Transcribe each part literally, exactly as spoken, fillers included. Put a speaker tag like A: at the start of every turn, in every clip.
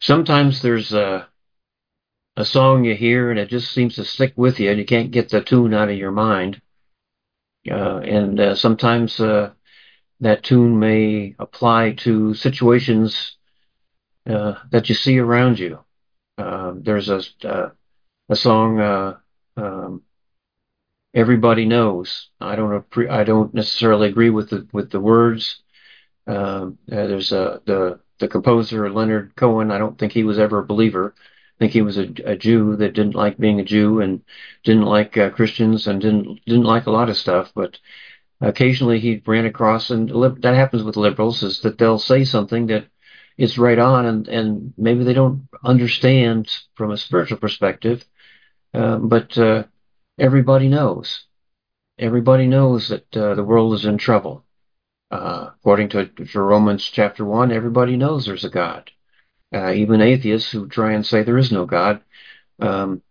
A: Sometimes there's a, a song you hear and it just seems to stick with you and you can't get the tune out of your mind. Uh, and uh, sometimes uh, that tune may apply to situations uh, that you see around you. Uh, there's a, uh, a song, uh, um, Everybody Knows. I don't appre- I don't necessarily agree with the with the words. Um, uh, there's a the the composer Leonard Cohen. I don't think he was ever a believer. I think he was a, a Jew that didn't like being a Jew and didn't like uh, Christians and didn't didn't like a lot of stuff. But occasionally he ran across, and that happens with liberals, is that they'll say something that is right on, and and maybe they don't understand from a spiritual perspective. Um, but uh, everybody knows. Everybody knows that uh, the world is in trouble. Uh, according to, to Romans chapter one, everybody knows there's a God. Uh, even atheists who try and say there is no God. Um,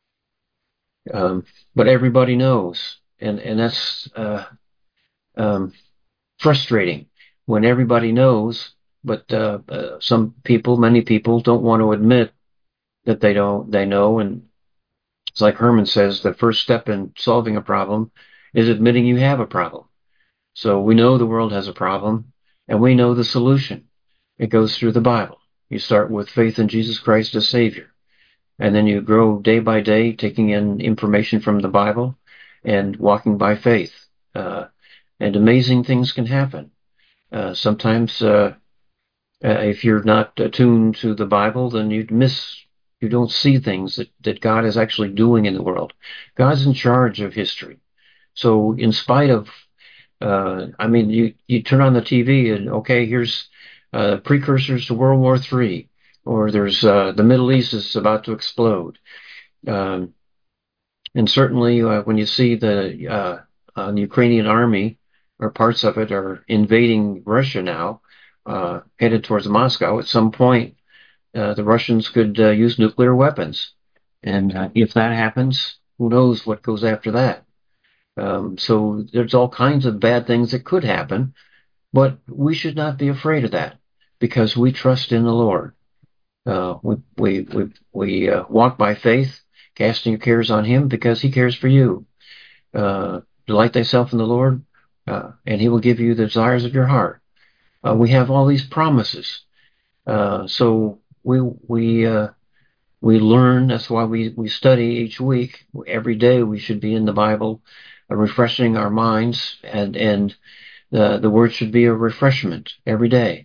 A: um, but everybody knows. And, and that's uh, um, frustrating when everybody knows, but uh, uh, some people, many people, don't want to admit that they don't, they know. And it's like Herman says, the first step in solving a problem is admitting you have a problem. So we know the world has a problem, and we know the solution. It goes through the Bible. You start with faith in Jesus Christ as Savior, and then you grow day by day, taking in information from the Bible and walking by faith. Uh, and amazing things can happen. Uh, sometimes, uh, uh, if you're not attuned to the Bible, then you'd miss, you don't see things that, that God is actually doing in the world. God's in charge of history. So, in spite of uh, I mean, you, you turn on the T V and okay, here's uh, precursors to World War Three, or there's uh, the Middle East is about to explode. Um, and certainly, uh, when you see the uh, uh, Ukrainian army or parts of it are invading Russia now, uh, headed towards Moscow, at some point, uh, the Russians could uh, use nuclear weapons. And uh, if that happens, who knows what goes after that? Um, so there's all kinds of bad things that could happen. But we should not be afraid of that because we trust in the Lord. Uh, we we we, we uh, walk by faith, casting your cares on Him because He cares for you. Uh, delight thyself in the Lord, uh, and He will give you the desires of your heart. Uh, we have all these promises, uh, so we we uh, we learn. That's why we we study each week. Every day we should be in the Bible, uh, refreshing our minds, and and the the Word should be a refreshment every day.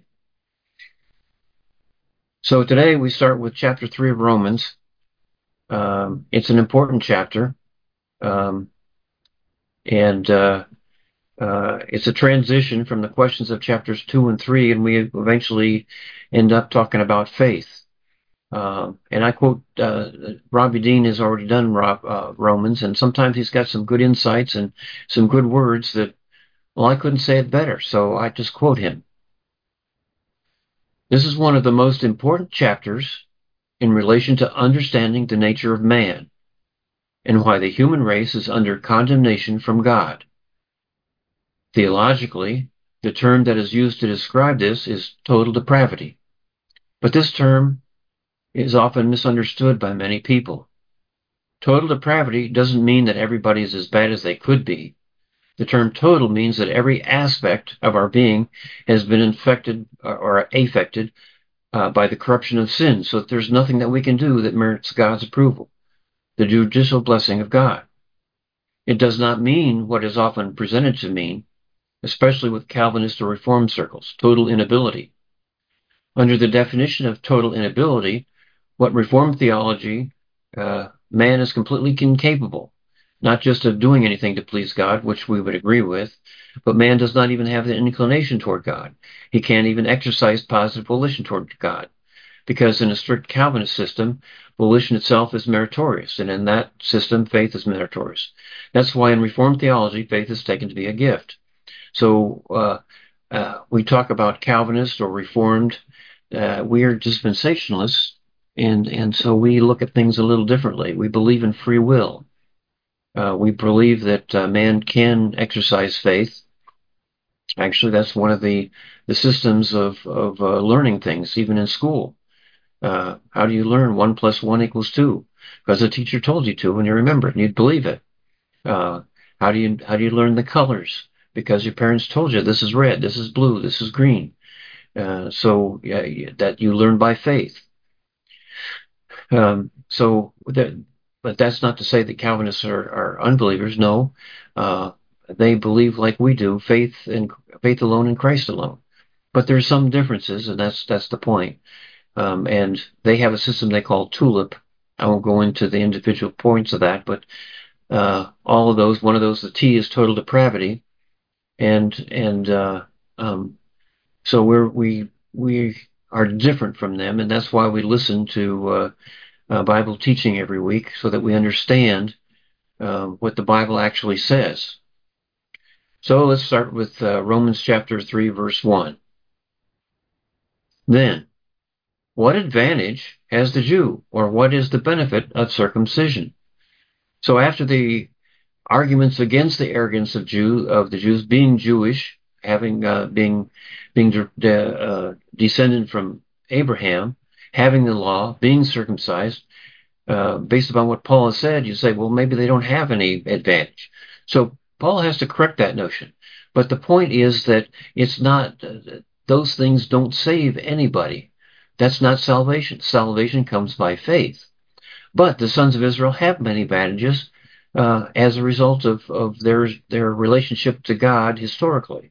A: So today we start with chapter three of Romans. Um, it's an important chapter, um, and uh, uh, it's a transition from the questions of chapters two and three, and we eventually end up talking about faith. Uh, and I quote, uh, Robbie Dean has already done Rob, uh, Romans, and sometimes he's got some good insights and some good words that, well, I couldn't say it better, so I just quote him. This is one of the most important chapters in relation to understanding the nature of man and why the human race is under condemnation from God. Theologically, the term that is used to describe this is total depravity. But this term is often misunderstood by many people. Total depravity doesn't mean that everybody is as bad as they could be. The term total means that every aspect of our being has been infected or affected uh, by the corruption of sin, so that there's nothing that we can do that merits God's approval, the judicial blessing of God. It does not mean what is often presented to mean, especially with Calvinist or Reformed circles, total inability. Under the definition of total inability, what Reformed theology, uh, man is completely incapable, not just of doing anything to please God, which we would agree with, but man does not even have the inclination toward God. He can't even exercise positive volition toward God, because in a strict Calvinist system, volition itself is meritorious, and in that system, faith is meritorious. That's why in Reformed theology, faith is taken to be a gift. So uh, uh, we talk about Calvinist or Reformed. Uh, we are dispensationalists, and and so we look at things a little differently. We believe in free will. Uh, we believe that uh, man can exercise faith. Actually, that's one of the the systems of of uh, learning things, even in school. Uh, how do you learn one plus one equals two? Because the teacher told you to, and you remember it, and you'd believe it. Uh, how do you how do you learn the colors? Because your parents told you this is red, this is blue, this is green. Uh, so yeah, that you learn by faith. Um, so that, but that's not to say that Calvinists are, are unbelievers. No, uh, they believe like we do, faith and faith alone in Christ alone. But there's some differences, and that's that's the point. Um, and they have a system they call TULIP. I won't go into the individual points of that, but uh, all of those, one of those, the T is total depravity, and and uh, um, so we're we we are different from them, and that's why we listen to uh, uh, Bible teaching every week so that we understand uh, what the Bible actually says. So let's start with uh, Romans chapter three, verse one. Then, what advantage has the Jew, or what is the benefit of circumcision? So after the arguments against the arrogance of Jew of the Jews being Jewish, having uh, being being de- de- uh, descended from Abraham, having the law, being circumcised, uh, based upon what Paul has said, you say, well, maybe they don't have any advantage. So Paul has to correct that notion. But the point is that it's not, uh, those things don't save anybody. That's not salvation. Salvation comes by faith. But the sons of Israel have many advantages uh, as a result of, of their, their relationship to God historically.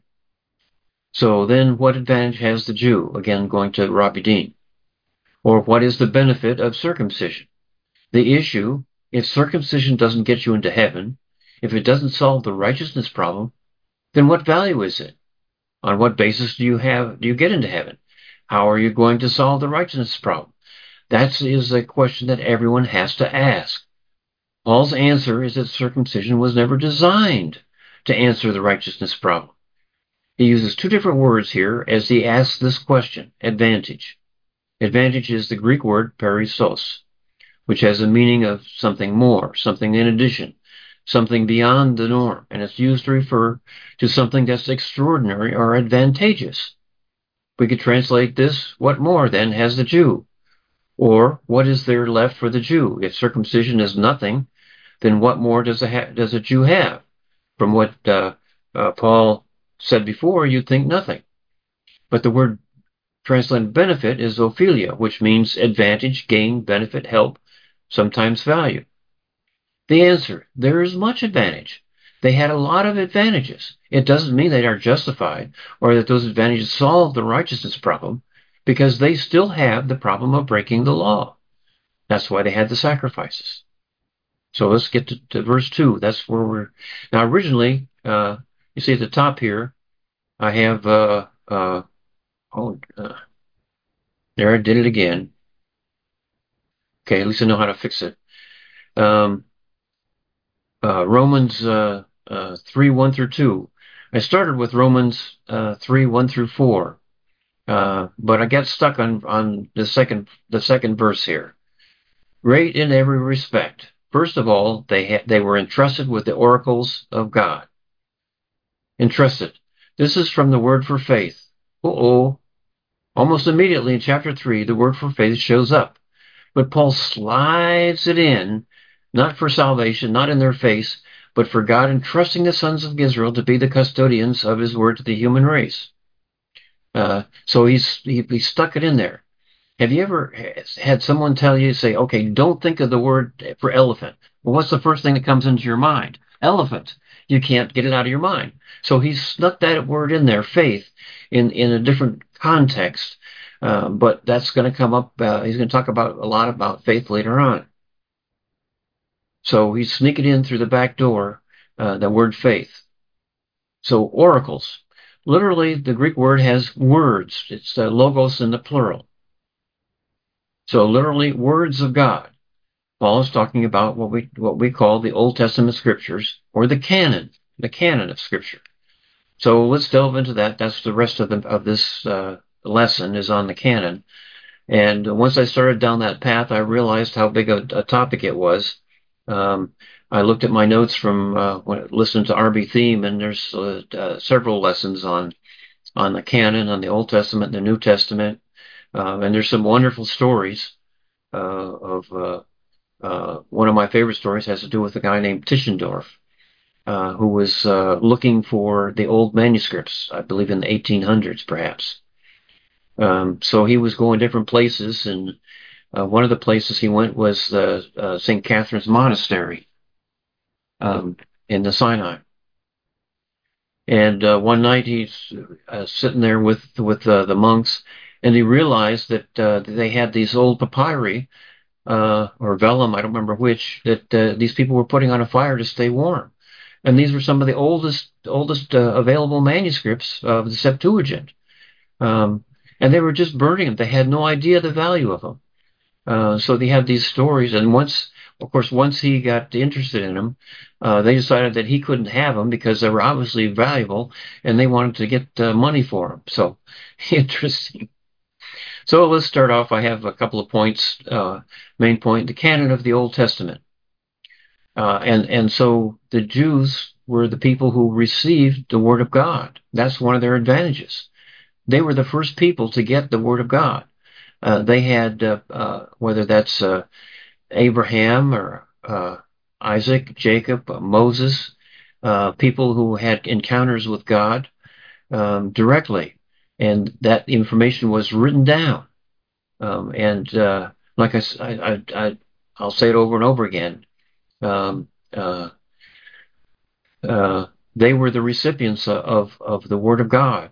A: So then what advantage has the Jew? Again, going to Robbie Dean. Or what is the benefit of circumcision? The issue, if circumcision doesn't get you into heaven, if it doesn't solve the righteousness problem, then what value is it? On what basis do you have do you get into heaven? How are you going to solve the righteousness problem? That is a question that everyone has to ask. Paul's answer is that circumcision was never designed to answer the righteousness problem. He uses two different words here as he asks this question, advantage. Advantage is the Greek word perissos, which has a meaning of something more, something in addition, something beyond the norm, and it's used to refer to something that's extraordinary or advantageous. We could translate this, what more then has the Jew? Or what is there left for the Jew? If circumcision is nothing, then what more does a, ha- does a Jew have? From what uh, uh, Paul said before, you'd think nothing. But the word translated benefit is ophelia, which means advantage, gain, benefit, help, sometimes value. The answer, there is much advantage. They had a lot of advantages. It doesn't mean they are justified or that those advantages solve the righteousness problem, because they still have the problem of breaking the law. That's why they had the sacrifices. So let's get to, to verse two. That's where we're now. Originally, uh, you see at the top here, I have uh, uh, oh, uh, there I did it again. Okay, at least I know how to fix it. Um, uh, Romans uh, uh, three, one through two. I started with Romans uh, three, one through four, uh, but I got stuck on, on the second the second verse here. Great in every respect. First of all, they ha- they were entrusted with the oracles of God. Entrusted. This is from the word for faith. Uh-oh. Almost immediately in chapter three, the word for faith shows up. But Paul slides it in, not for salvation, not in their face, but for God entrusting the sons of Israel to be the custodians of his word to the human race. Uh, so he's he, he stuck it in there. Have you ever had someone tell you, say, okay, don't think of the word for elephant? Well, what's the first thing that comes into your mind? Elephant. You can't get it out of your mind. So he's snuck that word in there, faith, in, in a different context. Uh, but that's going to come up. Uh, he's going to talk about a lot about faith later on. So he's sneaking in through the back door, uh, the word faith. So oracles. Literally, the Greek word has words. It's uh, logos in the plural. So literally, words of God. Paul is talking about what we what we call the Old Testament scriptures, or the canon, the canon of Scripture. So let's delve into that. That's the rest of the of this uh, lesson is on the canon. And once I started down that path, I realized how big a, a topic it was. Um, I looked at my notes from uh, when listening to R B Theme, and there's uh, uh, several lessons on on the canon, on the Old Testament, the New Testament. Uh, and there's some wonderful stories uh, of uh, uh, one of my favorite stories has to do with a guy named Tischendorf, uh, who was uh, looking for the old manuscripts, I believe in the eighteen hundreds, perhaps. Um, so he was going different places, and uh, one of the places he went was uh, uh, Saint Catherine's Monastery um, in the Sinai. And uh, one night he's uh, sitting there with with uh, the monks, and he realized that uh, they had these old papyri uh, or vellum, I don't remember which, that uh, these people were putting on a fire to stay warm. And these were some of the oldest oldest uh, available manuscripts of the Septuagint. Um, and they were just burning them. They had no idea the value of them. Uh, so they had these stories, and once, of course, once he got interested in them, uh, they decided that he couldn't have them because they were obviously valuable, and they wanted to get uh, money for them. So interesting. So let's start off. I have a couple of points. Uh, main point: the canon of the Old Testament, uh, and and so the Jews were the people who received the Word of God. That's one of their advantages. They were the first people to get the Word of God. Uh, they had uh, uh, whether that's uh, Abraham or uh, Isaac, Jacob, uh, Moses, uh, people who had encounters with God um, directly, and that information was written down. Um, and uh, like I, I, I, I'll say it over and over again. Um, uh, uh, they were the recipients of of the Word of God.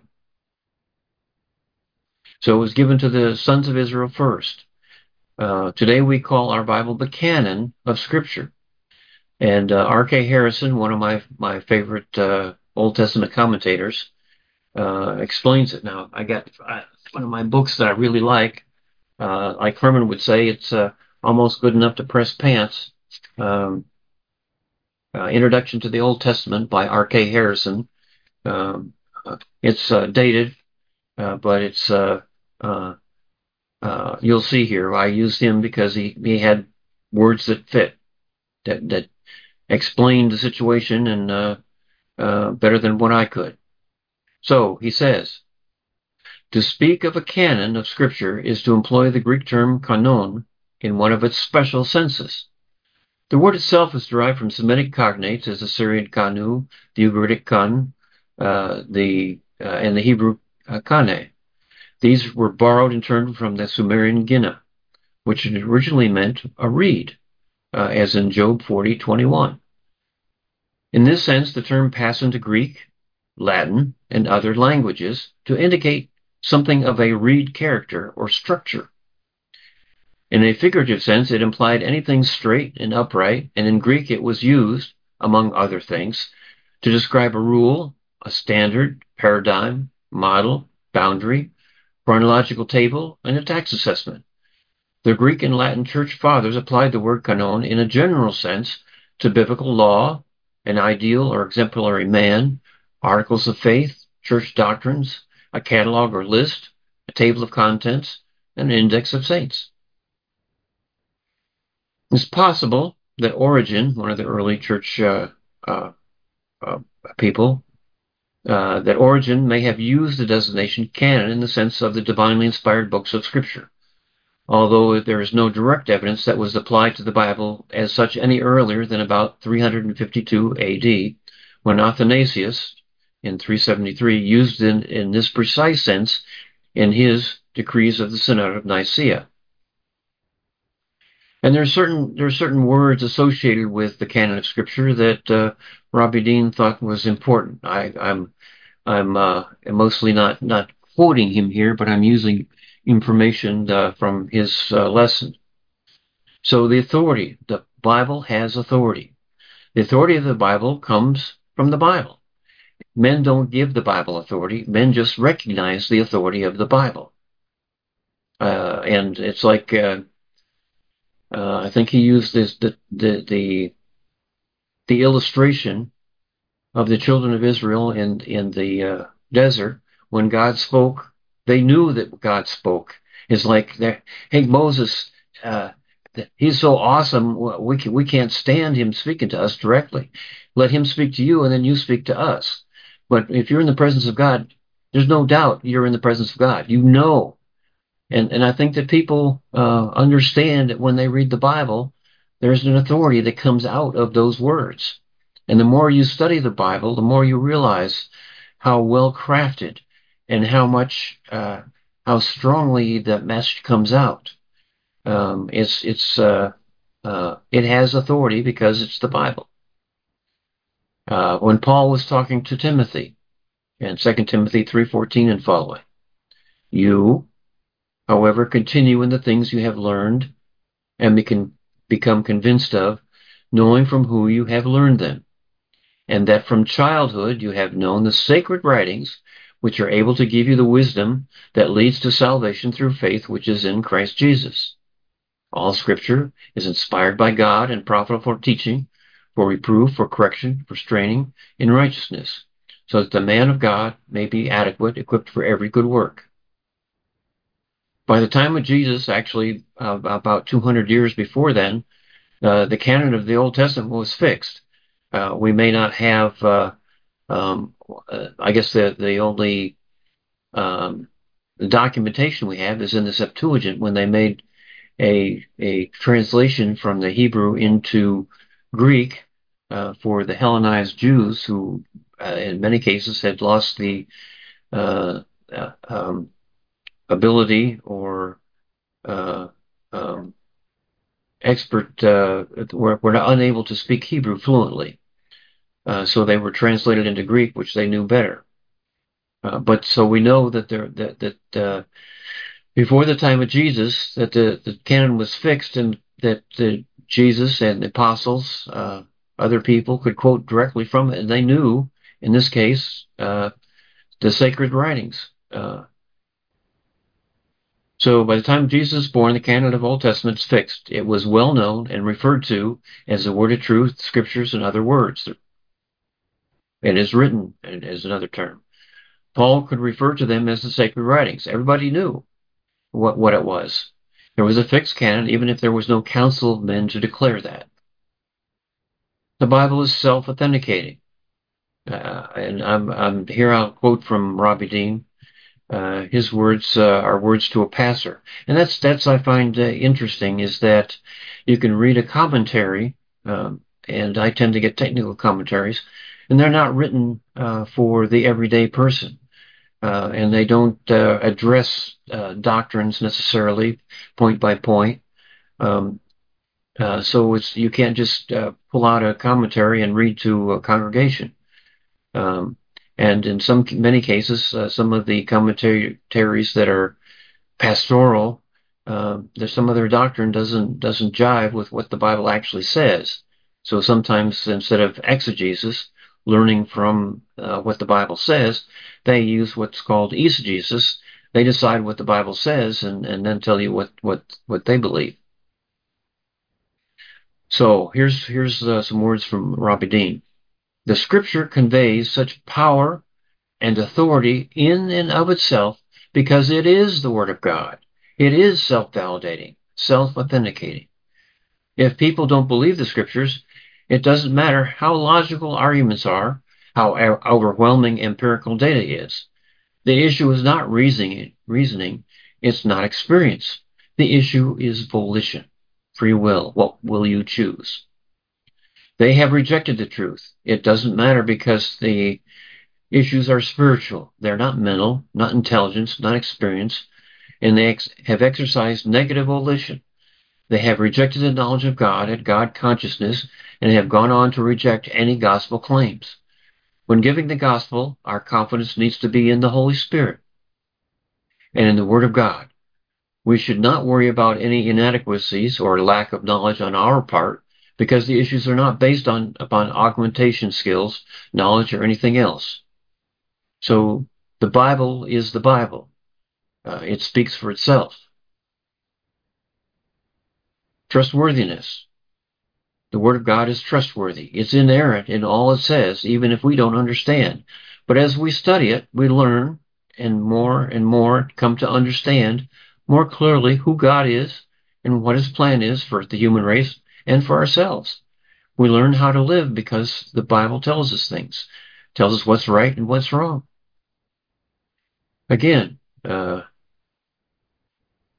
A: So it was given to the sons of Israel first. Uh, today we call our Bible the canon of Scripture. And uh, R K Harrison, one of my my favorite uh, Old Testament commentators, uh, explains it. Now, I got uh, one of my books that I really like. Uh, like Herman would say, it's uh, almost good enough to press pants. Um, uh, Introduction to the Old Testament by R K Harrison. Um, uh, it's uh, dated, uh, but it's uh, uh, uh, you'll see here. I used him because he he had words that fit, that that explained the situation and uh, uh, better than what I could. So he says, to speak of a canon of Scripture is to employ the Greek term kanon in one of its special senses. The word itself is derived from Semitic cognates as the Syrian kanu, the Ugaritic kan, uh, the uh, and the Hebrew uh, kane. These were borrowed in turn from the Sumerian gina, which originally meant a reed, uh, as in Job forty twenty-one. In this sense, the term passed into Greek, Latin, and other languages to indicate something of a reed character or structure. In a figurative sense, it implied anything straight and upright, and in Greek it was used, among other things, to describe a rule, a standard, paradigm, model, boundary, chronological table, and a tax assessment. The Greek and Latin church fathers applied the word canon in a general sense to biblical law, an ideal or exemplary man, articles of faith, church doctrines, a catalog or list, a table of contents, and an index of saints. It's possible that Origen, one of the early church uh, uh, uh, people, uh, that Origen may have used the designation canon in the sense of the divinely inspired books of Scripture, although there is no direct evidence that was applied to the Bible as such any earlier than about three hundred fifty-two A D, when Athanasius, in three seventy-three, used it in, in this precise sense in his Decrees of the Synod of Nicaea. And there are certain there are certain words associated with the canon of Scripture that uh, Robbie Dean thought was important. I, I'm I'm uh, mostly not not quoting him here, but I'm using information uh, from his uh, lesson. So the authority, the Bible has authority. The authority of the Bible comes from the Bible. Men don't give the Bible authority. Men just recognize the authority of the Bible. Uh, and it's like. Uh, Uh, I think he used this the the the, the illustration of the children of Israel in in the uh, desert when God spoke. They knew that God spoke. It's like, hey Moses, uh, he's so awesome. We can, we can't stand him speaking to us directly. Let him speak to you, and then you speak to us. But if you're in the presence of God, there's no doubt you're in the presence of God. You know. And, and I think that people uh, understand that when they read the Bible, there's an authority that comes out of those words. And the more you study the Bible, the more you realize how well crafted and how much, uh, how strongly that message comes out. Um, it's, it's, uh, uh, it has authority because it's the Bible. Uh, when Paul was talking to Timothy in Second Timothy three fourteen and following, you, however, continue in the things you have learned and become, become convinced of, knowing from who you have learned them, and that from childhood you have known the sacred writings, which are able to give you the wisdom that leads to salvation through faith which is in Christ Jesus. All Scripture is inspired by God and profitable for teaching, for reproof, for correction, for straining in righteousness, so that the man of God may be adequate, equipped for every good work. By the time of Jesus, actually uh, about two hundred years before then, uh, the canon of the Old Testament was fixed. Uh, we may not have, uh, um, uh, I guess the, the only um, the documentation we have is in the Septuagint when they made a, a translation from the Hebrew into Greek uh, for the Hellenized Jews who, uh, in many cases, had lost the uh, uh, um, ability or uh, um, expert, uh, were, were unable to speak Hebrew fluently. Uh, so they were translated into Greek, which they knew better. Uh, but so we know that there, that, that uh, before the time of Jesus, that the, the canon was fixed and that the, Jesus and the apostles, uh, other people could quote directly from it, and they knew, in this case, uh, the sacred writings. Uh, So by the time Jesus was born, the canon of Old Testament is fixed. It was well known and referred to as the word of truth, scriptures, and other words. It is written, as another term. Paul could refer to them as the sacred writings. Everybody knew what, what it was. There was a fixed canon, even if there was no council of men to declare that. The Bible is self-authenticating. Uh, and I'm, I'm here I'll quote from Robbie Dean. Uh, his words uh, are words to a passer. And that's, that's I find uh, interesting, is that you can read a commentary, um, and I tend to get technical commentaries, and they're not written uh, for the everyday person. Uh, and they don't uh, address uh, doctrines necessarily point by point. Um, uh, so it's, you can't just uh, pull out a commentary and read to a congregation. Um, and in some many cases, uh, some of the commentaries that are pastoral, uh, there's some of their doctrine doesn't doesn't jive with what the Bible actually says. So sometimes instead of exegesis, learning from uh, what the Bible says, they use what's called eisegesis. They decide what the Bible says and, and then tell you what, what, what they believe. So here's here's uh, some words from Robbie Dean. The Scripture conveys such power and authority in and of itself because it is the Word of God. It is self-validating, self-authenticating. If people don't believe the Scriptures, it doesn't matter how logical arguments are, how overwhelming empirical data is. The issue is not reasoning, reasoning, it's not experience. The issue is volition, free will. What will you choose? They have rejected the truth. It doesn't matter because the issues are spiritual. They're not mental, not intelligence, not experience, and they ex have exercised negative volition. They have rejected the knowledge of God and God consciousness and have gone on to reject any gospel claims. When giving the gospel, our confidence needs to be in the Holy Spirit and in the Word of God. We should not worry about any inadequacies or lack of knowledge on our part because the issues are not based on upon augmentation skills, knowledge, or anything else. So the Bible is the Bible. Uh, it speaks for itself. Trustworthiness. The Word of God is trustworthy. It's inerrant in all it says, even if we don't understand. But as we study it, we learn and more and more come to understand more clearly who God is and what His plan is for the human race and for ourselves. We learn how to live because the Bible tells us things, tells us what's right and what's wrong. Again, uh,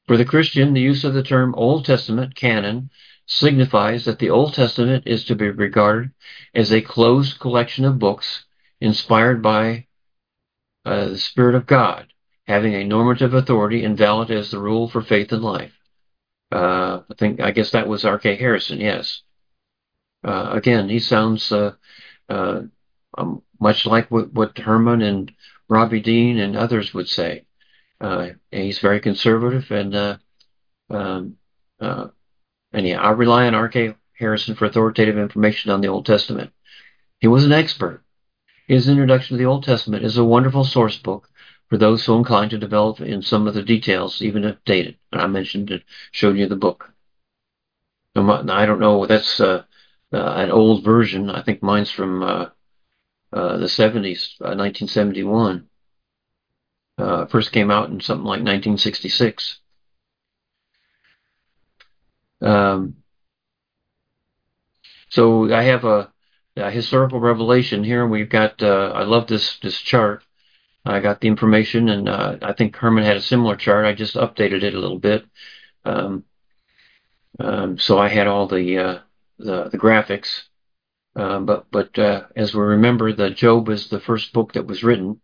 A: For the Christian, the use of the term Old Testament canon signifies that the Old Testament is to be regarded as a closed collection of books inspired by uh, the Spirit of God, having a normative authority and valid as the rule for faith and life. Uh, I think, I guess that was R K Harrison, yes. Uh, again, he sounds uh, uh, um, much like what, what Herman and Robbie Dean and others would say. Uh, he's very conservative, and uh, um, uh, and yeah, I rely on R K Harrison for authoritative information on the Old Testament. He was an expert. His introduction to the Old Testament is a wonderful source book for those so inclined to develop in some of the details, even if dated. And I mentioned and showed you the book. I don't know, that's uh, uh, an old version. I think mine's from uh, uh, the seventies, uh, nineteen seventy-one. Uh, first came out in something like nineteen sixty-six. Um, so I have a, a historical revelation here. We've got, uh, I love this, this chart. I got the information, and uh, I think Herman had a similar chart. I just updated it a little bit. Um, um, so I had all the, uh, the, the graphics. Uh, but but uh, as we remember, the Job is the first book that was written.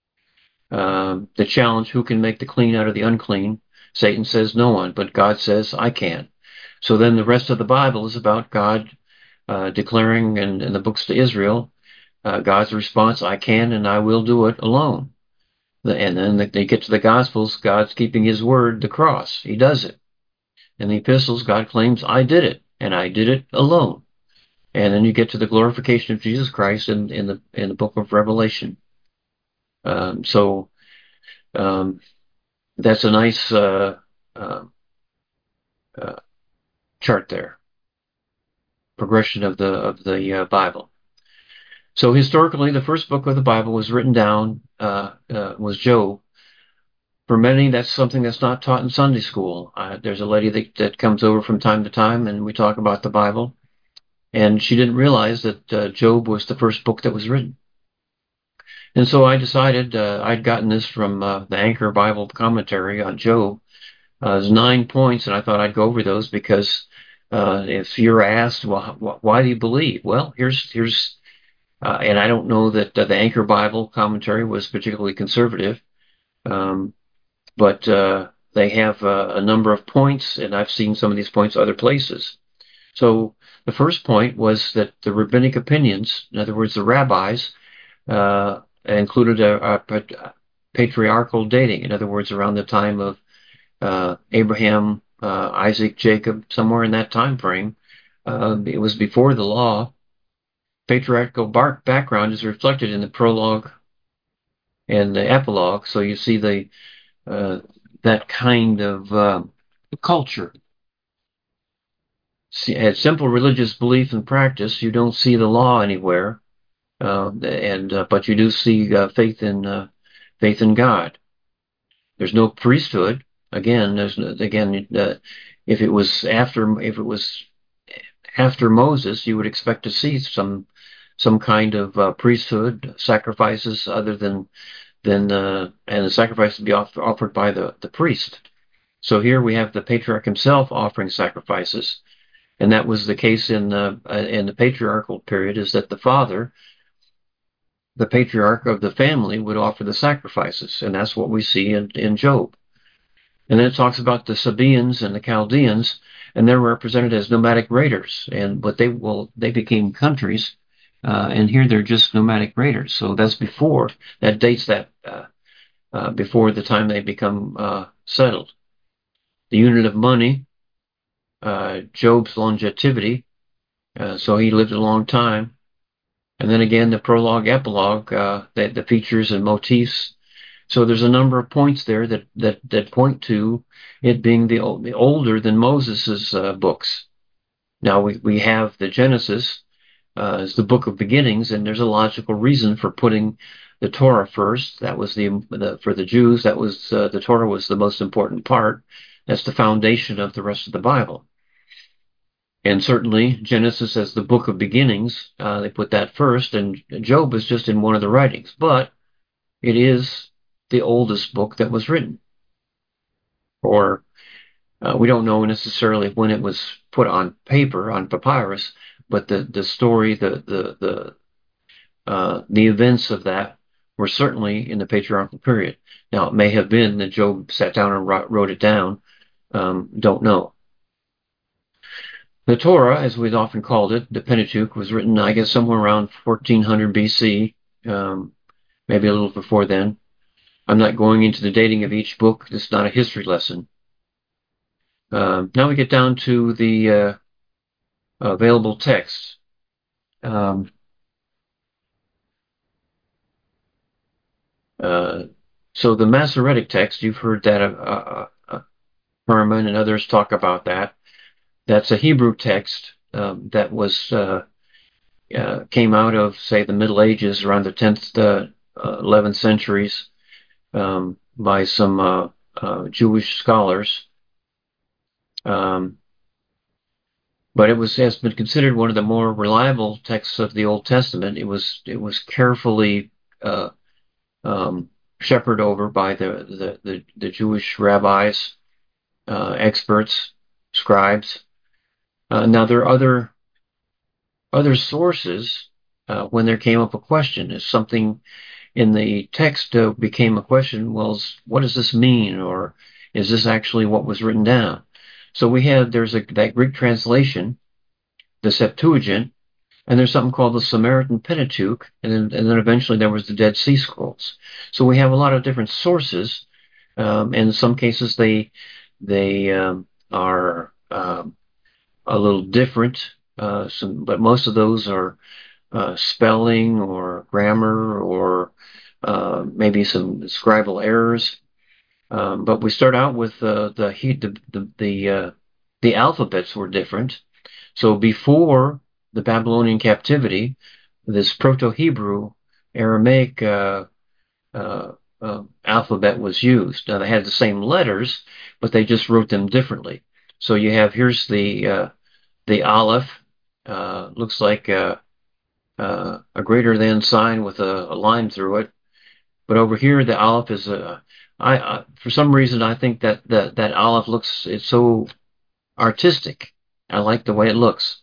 A: Um, the challenge, who can make the clean out of the unclean? Satan says no one, but God says I can. So then the rest of the Bible is about God uh, declaring in, in the books to Israel, uh, God's response, I can and I will do it alone. And then they get to the Gospels, God's keeping his word, the cross. He does it. In the epistles, God claims, I did it, and I did it alone. And then you get to the glorification of Jesus Christ in, in the in the book of Revelation. Um, so um, that's a nice uh, uh, uh, chart there. Progression of the of the uh, Bible. So historically, the first book of the Bible was written down uh, uh, was Job. For many, that's something that's not taught in Sunday school. Uh, there's a lady that, that comes over from time to time, and we talk about the Bible, and she didn't realize that uh, Job was the first book that was written. And so I decided, uh, I'd gotten this from uh, the Anchor Bible commentary on Job. Uh, there's nine points, and I thought I'd go over those because uh, if you're asked, well, wh why do you believe? Well, here's, here's uh, and I don't know that uh, the Anchor Bible commentary was particularly conservative, um, but uh, they have uh, a number of points, and I've seen some of these points other places. So the first point was that the rabbinic opinions, in other words, the rabbis, uh, included a, a patriarchal dating. In other words, around the time of uh, Abraham, uh, Isaac, Jacob, somewhere in that time frame. Uh, it was before the law. Patriarchal background is reflected in the prologue and the epilogue. So you see the uh, that kind of uh, culture. See, at simple religious belief and practice, you don't see the law anywhere. Uh, and uh, but you do see uh, faith in uh, faith in God. There's no priesthood. Again, there's no, again uh, if it was after if it was after Moses, you would expect to see some some kind of uh, priesthood sacrifices other than than uh, and the sacrifice to be off, offered by the the priest. So here we have the patriarch himself offering sacrifices, and that was the case in the uh, in the patriarchal period. Is that the father, the patriarch of the family, would offer the sacrifices, and that's what we see in, in Job. And then it talks about the Sabaeans and the Chaldeans, and they're represented as nomadic raiders, and but they well they became countries, uh, and here they're just nomadic raiders. So that's before that dates that uh, uh, before the time they become uh, settled. The unit of money, uh, Job's longevity, uh, so he lived a long time. And then again, the prologue, epilogue, uh, the, the features and motifs. So there's a number of points there that that that point to it being the, the older than Moses's uh, books. Now we we have the Genesis uh, as the book of beginnings, and there's a logical reason for putting the Torah first. That was the, the for the Jews. That was uh, the Torah was the most important part. That's the foundation of the rest of the Bible. And certainly Genesis as the book of beginnings, uh, they put that first, and Job is just in one of the writings, but it is the oldest book that was written. Or Uh, we don't know necessarily when it was put on paper, on papyrus, but the, the story, the, the, the, uh, the events of that were certainly in the patriarchal period. Now, it may have been that Job sat down and wrote it down. Um, don't know. The Torah, as we've often called it, the Pentateuch, was written, I guess, somewhere around fourteen hundred B C, um, maybe a little before then. I'm not going into the dating of each book. This is not a history lesson. Um, now we get down to the uh, available texts. Um, uh, so the Masoretic text, you've heard that uh, uh, Herman and others talk about that. That's a Hebrew text um, that was uh, uh, came out of, say, the Middle Ages, around the tenth, uh, eleventh centuries, um, by some uh, uh, Jewish scholars. Um, but it was has been considered one of the more reliable texts of the Old Testament. It was it was carefully uh, um, shepherded over by the the, the, the Jewish rabbis, uh, experts, scribes. Uh, now there are other other sources uh, when there came up a question. If something in the text uh, became a question, well, what does this mean, or is this actually what was written down? So we have there's a that Greek translation, the Septuagint, and there's something called the Samaritan Pentateuch, and then, and then eventually there was the Dead Sea Scrolls. So we have a lot of different sources, um, and in some cases they they um, are um, a little different, uh, some, but most of those are uh, spelling or grammar or uh, maybe some scribal errors. Um, but we start out with uh, the the the the, uh, the alphabets were different. So before the Babylonian captivity, this Proto-Hebrew Aramaic uh, uh, uh, alphabet was used. Now they had the same letters, but they just wrote them differently. So you have here's the uh, the Aleph, uh, looks like a, a, a greater than sign with a, a line through it. But over here, the Aleph is a. I, I for some reason I think that that that Aleph looks it's so artistic. I like the way it looks.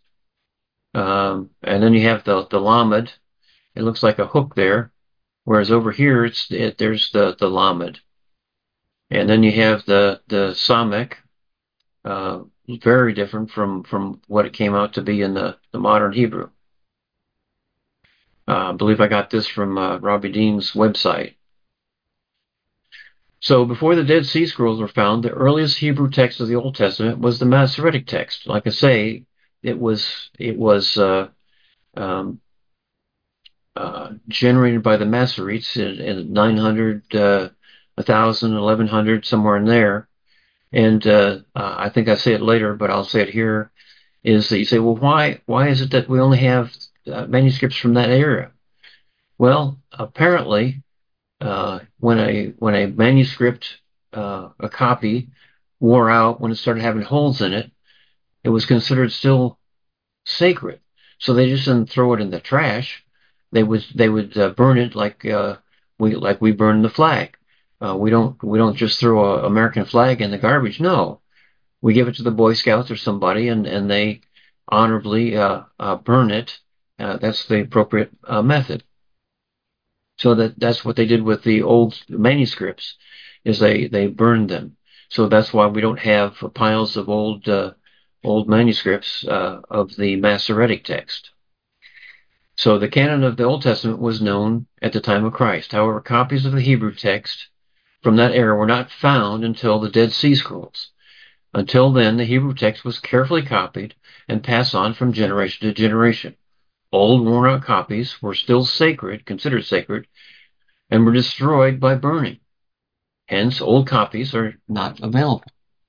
A: Um, and then you have the the Lamed. It looks like a hook there, whereas over here it's it, there's the the Lamed. And then you have the the Samek, uh, very different from from what it came out to be in the the modern Hebrew. Uh, I believe I got this from uh, Robbie Dean's website. So before the Dead Sea Scrolls were found, the earliest Hebrew text of the Old Testament was the Masoretic text. Like I say, it was it was uh, um, uh, generated by the Masoretes in, in nine hundred, uh, one thousand, eleven hundred, somewhere in there. And uh, uh, I think I say it later, but I'll say it here, is that you say, well, why why is it that we only have uh, manuscripts from that era? Well, apparently, uh, when a when a manuscript, uh, a copy, wore out, when it started having holes in it, it was considered still sacred. So they just didn't throw it in the trash. They would they would uh, burn it like uh, we like we burn the flag. Uh, we don't we don't just throw a American flag in the garbage. No, we give it to the Boy Scouts or somebody, and and they honorably uh, uh, burn it. Uh, that's the appropriate uh, method. So that that's what they did with the old manuscripts, is they they burned them. So that's why we don't have piles of old uh, old manuscripts uh, of the Masoretic text. So the canon of the Old Testament was known at the time of Christ. However, copies of the Hebrew text from that era were not found until the Dead Sea Scrolls. Until then, the Hebrew text was carefully copied and passed on from generation to generation. Old, worn-out copies were still sacred, considered sacred, and were destroyed by burning. Hence, old copies are not available.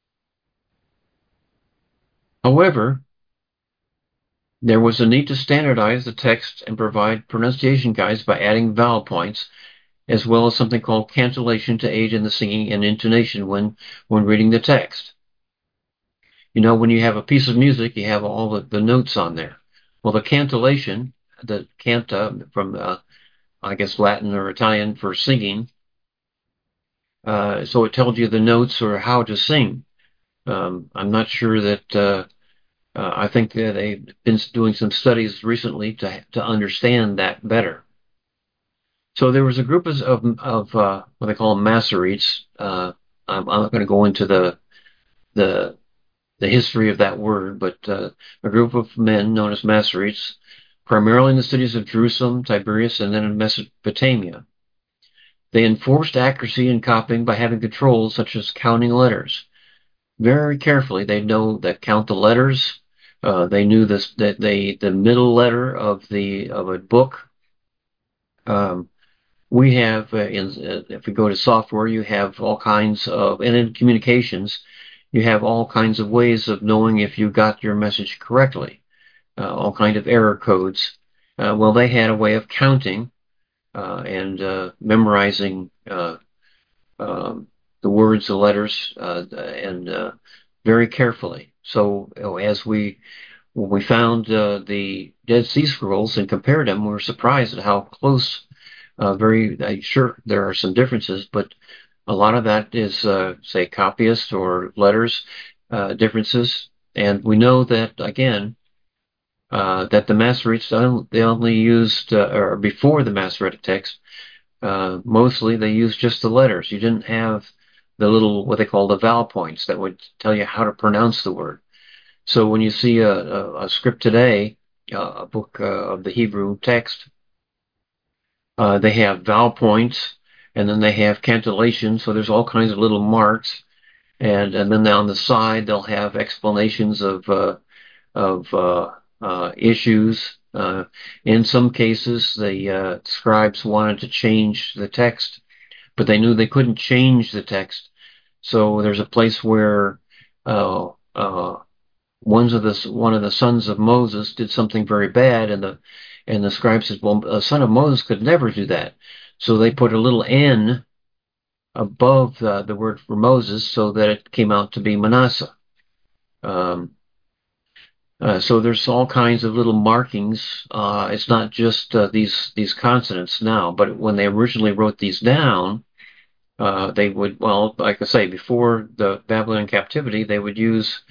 A: However, there was a need to standardize the text and provide pronunciation guides by adding vowel points, as well as something called cantillation to aid in the singing and intonation when, when reading the text. You know, when you have a piece of music, you have all the, the notes on there. Well, the cantillation, the canta from, uh, I guess, Latin or Italian for singing, uh, so it tells you the notes or how to sing. Um, I'm not sure that. Uh, uh, I think that they've been doing some studies recently to to understand that better. So there was a group of of uh, what they call Masoretes. Uh, I'm, I'm not going to go into the the the history of that word, but uh, a group of men known as Masoretes, primarily in the cities of Jerusalem, Tiberias, and then in Mesopotamia. They enforced accuracy in copying by having controls such as counting letters. Very carefully, they know that count the letters. Uh, they knew this that they the middle letter of the of a book. Um, we have uh, in uh, if we go to software, you have all kinds of, and in communications, you have all kinds of ways of knowing if you got your message correctly. Uh, all kind of error codes. Uh, well, they had a way of counting uh, and uh, memorizing uh, um, the words, the letters, uh, and uh, very carefully. So you know, as we when we found uh, the Dead Sea Scrolls and compared them, we were surprised at how close. Uh, very uh, sure there are some differences, but a lot of that is, uh, say, copyist or letters uh, differences. And we know that again uh, that the Masoretes they only used, uh, or before the Masoretic text, uh, mostly they used just the letters. You didn't have the little what they call the vowel points that would tell you how to pronounce the word. So when you see a, a, a script today, uh, a book uh, of the Hebrew text, uh, they have vowel points, and then they have cantillation. So there's all kinds of little marks, and and then on the side they'll have explanations of uh, of uh, uh, issues. Uh, in some cases, the uh, scribes wanted to change the text, but they knew they couldn't change the text. So there's a place where uh, uh, one of the one of the sons of Moses did something very bad, and the and the scribe says, "Well, a son of Moses could never do that." So they put a little N above uh, the word for Moses, so that it came out to be Manasseh. Um, uh, so there's all kinds of little markings. Uh, it's not just uh, these these consonants now, but when they originally wrote these down, uh, they would, well, like I say, before the Babylonian captivity, they would use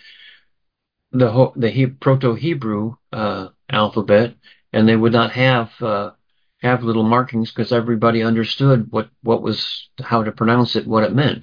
A: the the he, Proto-Hebrew uh, alphabet, and they would not have uh, have little markings because everybody understood what what was how to pronounce it, what it meant.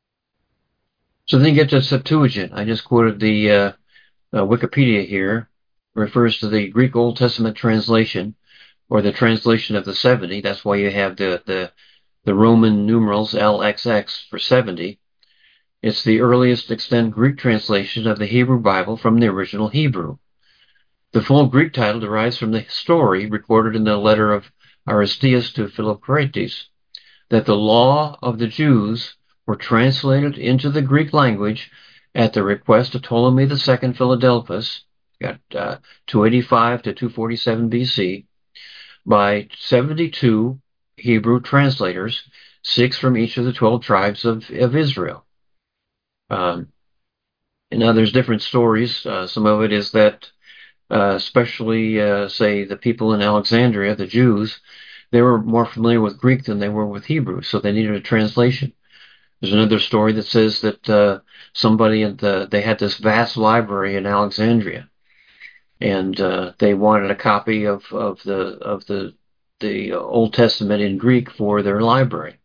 A: So then you get to Septuagint. I just quoted the uh, uh, Wikipedia here. Refers to the Greek Old Testament translation or the translation of the seventy. That's why you have the the the Roman numerals L X X for seventy. It's the earliest extant Greek translation of the Hebrew Bible from the original Hebrew. The full Greek title derives from the story recorded in the letter of Aristeas to Philocrates, that the law of the Jews were translated into the Greek language at the request of Ptolemy the Second Philadelphus, got uh, two eighty-five to two forty-seven B C, by seventy-two Hebrew translators, six from each of the twelve tribes of, of Israel. Um, and now there's different stories. Uh, some of it is that uh, especially, uh, say, the people in Alexandria, the Jews, they were more familiar with Greek than they were with Hebrew, so they needed a translation. There's another story that says that uh, somebody at the they had this vast library in Alexandria, and uh, they wanted a copy of of the of the the Old Testament in Greek for their library.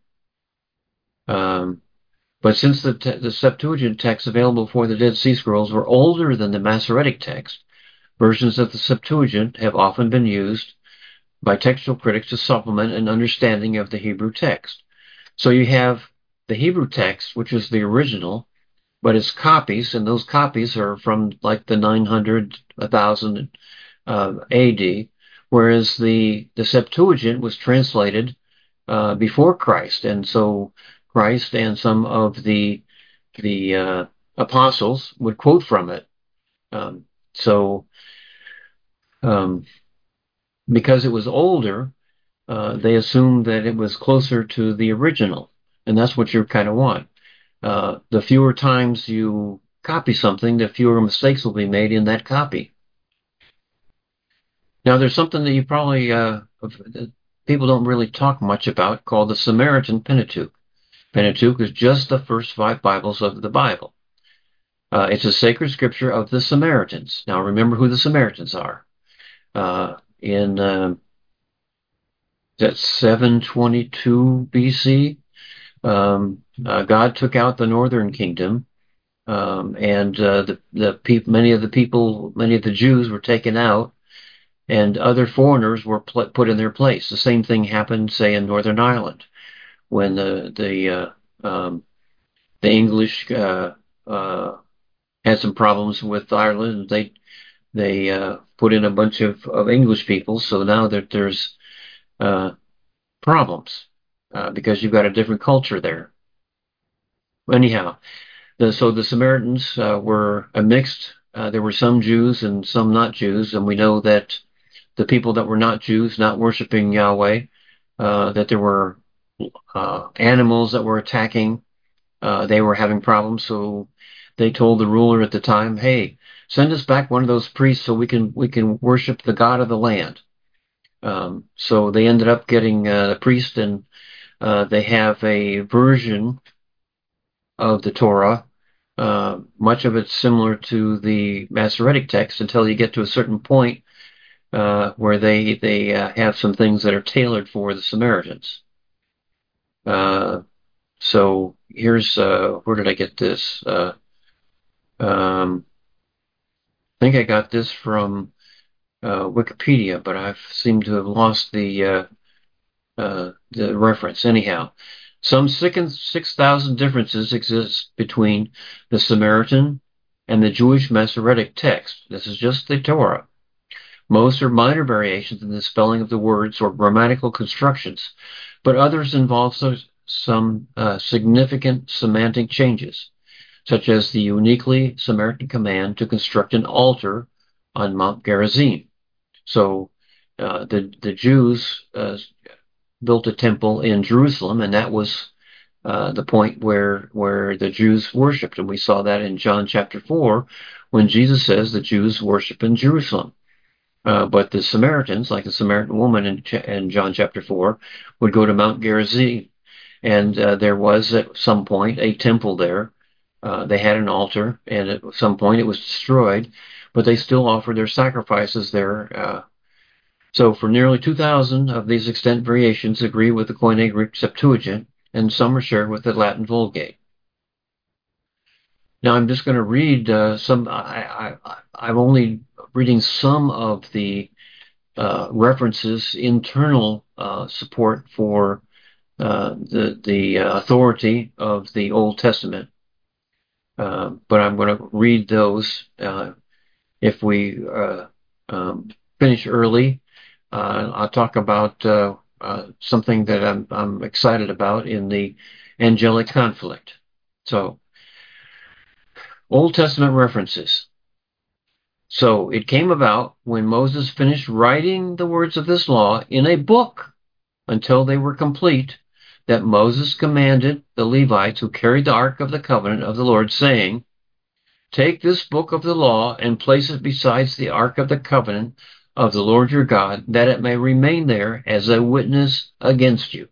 A: Um, but since the the Septuagint texts available for the Dead Sea Scrolls were older than the Masoretic text, versions of the Septuagint have often been used by textual critics to supplement an understanding of the Hebrew text. So you have the Hebrew text, which is the original, but it's copies, and those copies are from like the nine hundred, one thousand uh, A D, whereas the, the Septuagint was translated uh, before Christ, and so Christ and some of the the uh, apostles would quote from it. Um, so um, because it was older, uh, they assumed that it was closer to the original, and that's what you kind of want. Uh, the fewer times you copy something, the fewer mistakes will be made in that copy. Now, there's something that you probably uh, people don't really talk much about called the Samaritan Pentateuch. Pentateuch is just the first five Bibles of the Bible. Uh, it's a sacred scripture of the Samaritans. Now remember who the Samaritans are. Uh, in uh, that seven twenty-two B C, um, uh, God took out the northern kingdom, um, and uh, the the peop- many of the people, many of the Jews were taken out, and other foreigners were pl- put in their place. The same thing happened, say, in Northern Ireland when the the uh, um, the English uh, uh, had some problems with Ireland. They they uh, put in a bunch of, of English people, so now that there's uh, problems uh, because you've got a different culture there. Anyhow, the, so the Samaritans uh, were a mixed. Uh, there were some Jews and some not Jews, and we know that the people that were not Jews, not worshiping Yahweh, uh, that there were uh, animals that were attacking. Uh, they were having problems, so they told the ruler at the time, "Hey, send us back one of those priests so we can we can worship the God of the land." Um, so they ended up getting uh, a priest, and uh, they have a version of the Torah. Uh, much of it's similar to the Masoretic text until you get to a certain point uh, where they they uh, have some things that are tailored for the Samaritans. Uh, so here's uh, where did I get this? Uh, um, I think I got this from uh, Wikipedia, but I've seemed to have lost the uh, uh, the reference. Anyhow, some six thousand differences exist between the Samaritan and the Jewish Masoretic text. This is just the Torah. Most are minor variations in the spelling of the words or grammatical constructions, but others involve some, some uh, significant semantic changes, such as the uniquely Samaritan command to construct an altar on Mount Gerizim. So uh, the the Jews uh, built a temple in Jerusalem, and that was uh, the point where where the Jews worshipped, and we saw that in John chapter four, when Jesus says the Jews worship in Jerusalem. Uh, but the Samaritans, like the Samaritan woman in, in John chapter four, would go to Mount Gerizim, and uh, there was at some point a temple there. Uh, they had an altar, and at some point it was destroyed, but they still offered their sacrifices there. Uh, so for nearly two thousand of these extant variations agree with the Koine Greek Septuagint, and some are shared with the Latin Vulgate. Now I'm just going to read uh, some. I, I, I'm only reading some of the uh, references internal uh, support for uh, the the uh, authority of the Old Testament, uh, but I'm going to read those uh, if we uh, um, finish early. Uh, I'll talk about uh, uh, something that I'm, I'm excited about in the angelic conflict. So, Old Testament references. So, it came about when Moses finished writing the words of this law in a book until they were complete, that Moses commanded the Levites who carried the ark of the covenant of the Lord, saying, "Take this book of the law and place it beside the ark of the covenant of the Lord your God, that it may remain there as a witness against you."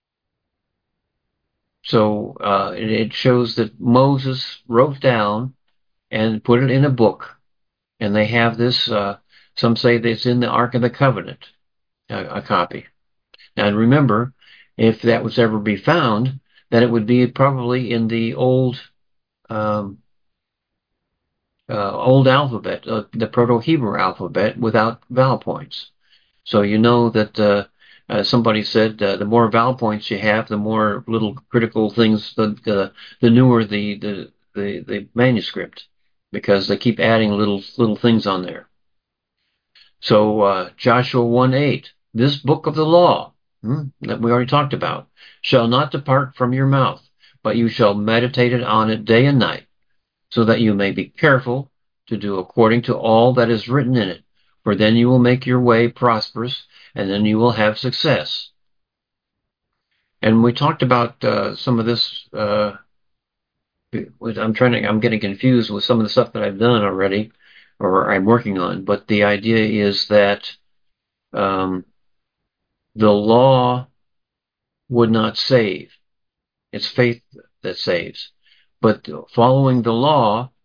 A: So uh, it shows that Moses wrote down and put it in a book, and they have this. Uh, some say that it's in the Ark of the Covenant, a, a copy. Now remember, if that was ever be found, that it would be probably in the old um, uh, old alphabet, uh, the Proto-Hebrew alphabet, without vowel points. So you know that uh, uh, somebody said uh, the more vowel points you have, the more little critical things, the the, the newer the, the the the manuscript, because they keep adding little little things on there. So uh, Joshua one eight, this book of the law hmm, that we already talked about shall not depart from your mouth, but you shall meditate on it day and night, so that you may be careful to do according to all that is written in it. For then you will make your way prosperous, and then you will have success. And we talked about uh, some of this. Uh, I'm trying to. I'm getting confused with some of the stuff that I've done already, or I'm working on. But the idea is that um, the law would not save. It's faith that saves. But following the law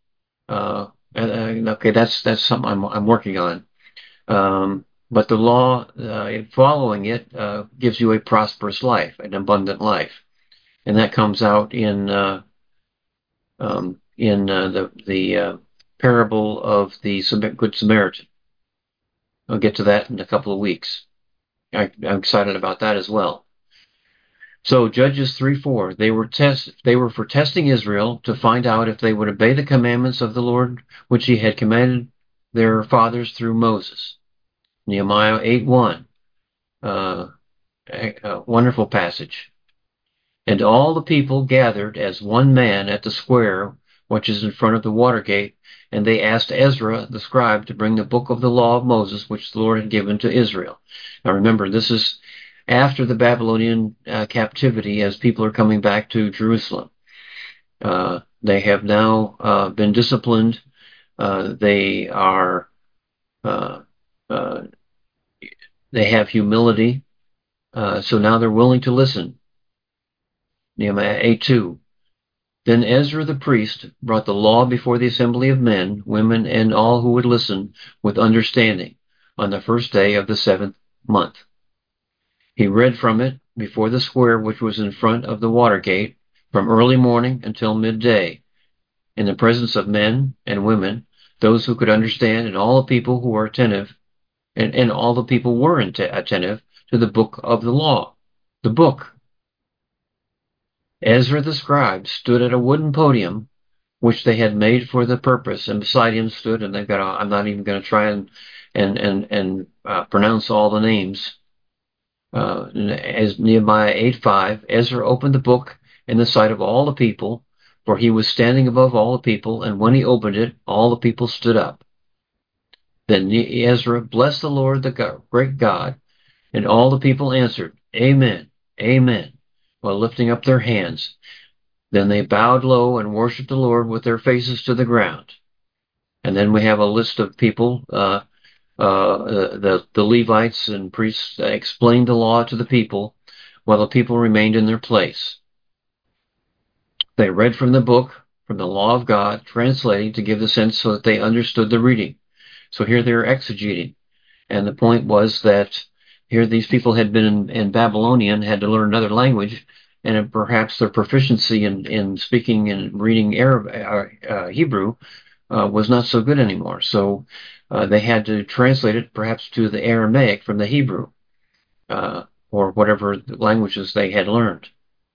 A: Uh, and, uh, okay, that's that's something I'm I'm working on. Um, but the law, uh, following it, uh, gives you a prosperous life, an abundant life, and that comes out in uh, um, in uh, the the uh, parable of the Good Samaritan. I'll get to that in a couple of weeks. I, I'm excited about that as well. So Judges three four, they were test they were for testing Israel to find out if they would obey the commandments of the Lord which he had commanded their fathers through Moses. Nehemiah eight one, uh, a, a wonderful passage. And all the people gathered as one man at the square which is in front of the water gate, and they asked Ezra the scribe to bring the book of the law of Moses which the Lord had given to Israel. Now remember, this is after the Babylonian uh, captivity, as people are coming back to Jerusalem. Uh, they have now uh, been disciplined. Uh, they are uh, uh, they have humility, uh, so now they're willing to listen. Nehemiah eight two. Then Ezra the priest brought the law before the assembly of men, women, and all who would listen with understanding on the first day of the seventh month. He read from it before the square which was in front of the water gate from early morning until midday, in the presence of men and women, those who could understand, and all the people who were attentive, and, and all the people were attentive to the book of the law. The book. Ezra the scribe stood at a wooden podium which they had made for the purpose, and beside him stood, and they've got a, I'm not even going to try and and and and uh, pronounce all the names. Uh, as Nehemiah eight five, Ezra opened the book in the sight of all the people, for he was standing above all the people, and when he opened it, all the people stood up. Then Ezra blessed the Lord, the great God, and all the people answered, Amen, Amen, while lifting up their hands. Then they bowed low and worshiped the Lord with their faces to the ground. And then we have a list of people, uh, uh, the, the Levites and priests explained the law to the people while the people remained in their place. They read from the book, from the law of God, translating to give the sense so that they understood the reading. So here they're exegeting. And the point was that here these people had been in, in Babylonian, had to learn another language, and perhaps their proficiency in, in speaking and reading Arab, uh, uh, Hebrew uh, was not so good anymore. So uh, they had to translate it perhaps to the Aramaic from the Hebrew, uh, or whatever languages they had learned.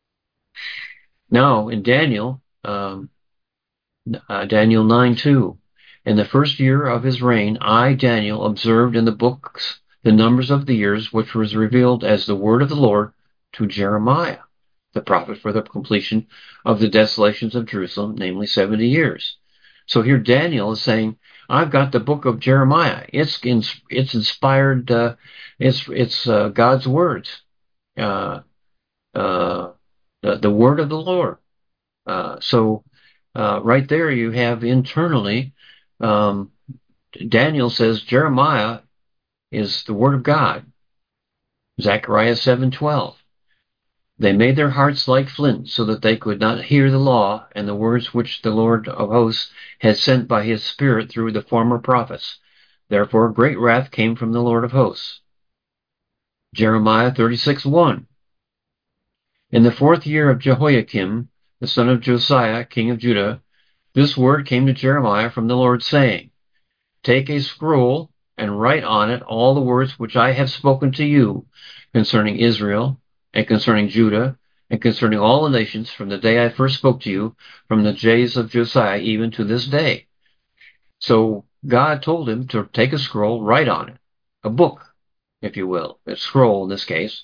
A: Now, in Daniel, um, uh, Daniel nine two, in the first year of his reign, I, Daniel, observed in the books the numbers of the years which was revealed as the word of the Lord to Jeremiah, the prophet, for the completion of the desolations of Jerusalem, namely seventy years. So here Daniel is saying, I've got the book of Jeremiah. It's in, it's inspired. Uh, it's it's uh, God's words, uh, uh, the, the word of the Lord. Uh, so uh, right there you have internally, um, Daniel says Jeremiah is the word of God. Zechariah seven twelve. They made their hearts like flint, so that they could not hear the law and the words which the Lord of hosts had sent by his Spirit through the former prophets. Therefore great wrath came from the Lord of hosts. Jeremiah thirty-six one. In the fourth year of Jehoiakim, the son of Josiah, king of Judah, this word came to Jeremiah from the Lord, saying, Take a scroll and write on it all the words which I have spoken to you concerning Israel, and concerning Judah, and concerning all the nations from the day I first spoke to you, from the days of Josiah even to this day. So God told him to take a scroll, write on it, a book, if you will, a scroll in this case.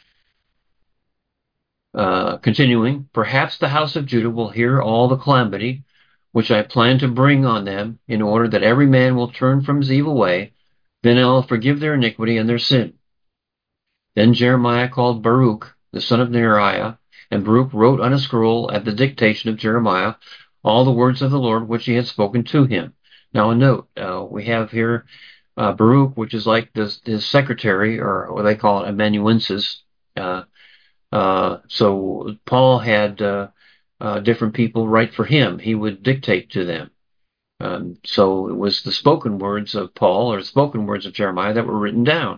A: Uh, continuing, perhaps the house of Judah will hear all the calamity which I plan to bring on them, in order that every man will turn from his evil way. Then I will forgive their iniquity and their sin. Then Jeremiah called Baruch, the son of Neriah, and Baruch wrote on a scroll at the dictation of Jeremiah all the words of the Lord which he had spoken to him. Now a note, uh, we have here uh, Baruch, which is like this, his secretary, or what they call it, amanuensis. Uh, uh, so Paul had uh, uh, different people write for him. He would dictate to them. Um, so it was the spoken words of Paul or the spoken words of Jeremiah that were written down.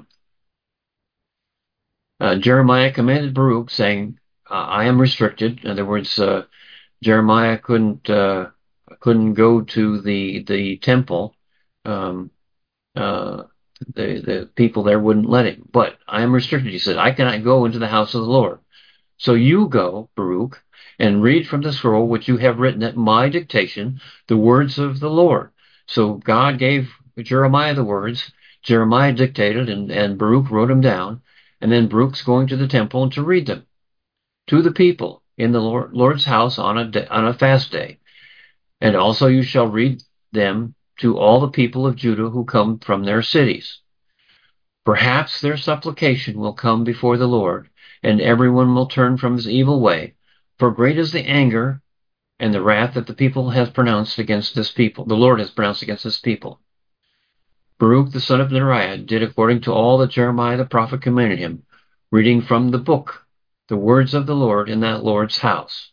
A: Uh, Jeremiah commanded Baruch, saying, uh, I am restricted. In other words, uh, Jeremiah couldn't uh, couldn't go to the the temple. Um, uh, the the people there wouldn't let him. But I am restricted. He said, I cannot go into the house of the Lord. So you go, Baruch, and read from the scroll which you have written at my dictation, the words of the Lord. So God gave Jeremiah the words. Jeremiah dictated, and, and Baruch wrote them down. And then Baruch's going to the temple and to read them to the people in the Lord, Lord's house on a day, on a fast day. And also you shall read them to all the people of Judah who come from their cities. Perhaps their supplication will come before the Lord, and everyone will turn from his evil way. For great is the anger and the wrath that the people has pronounced against this people, the Lord has pronounced against this people. Baruch the son of Neriah did according to all that Jeremiah the prophet commanded him, reading from the book the words of the Lord in that Lord's house.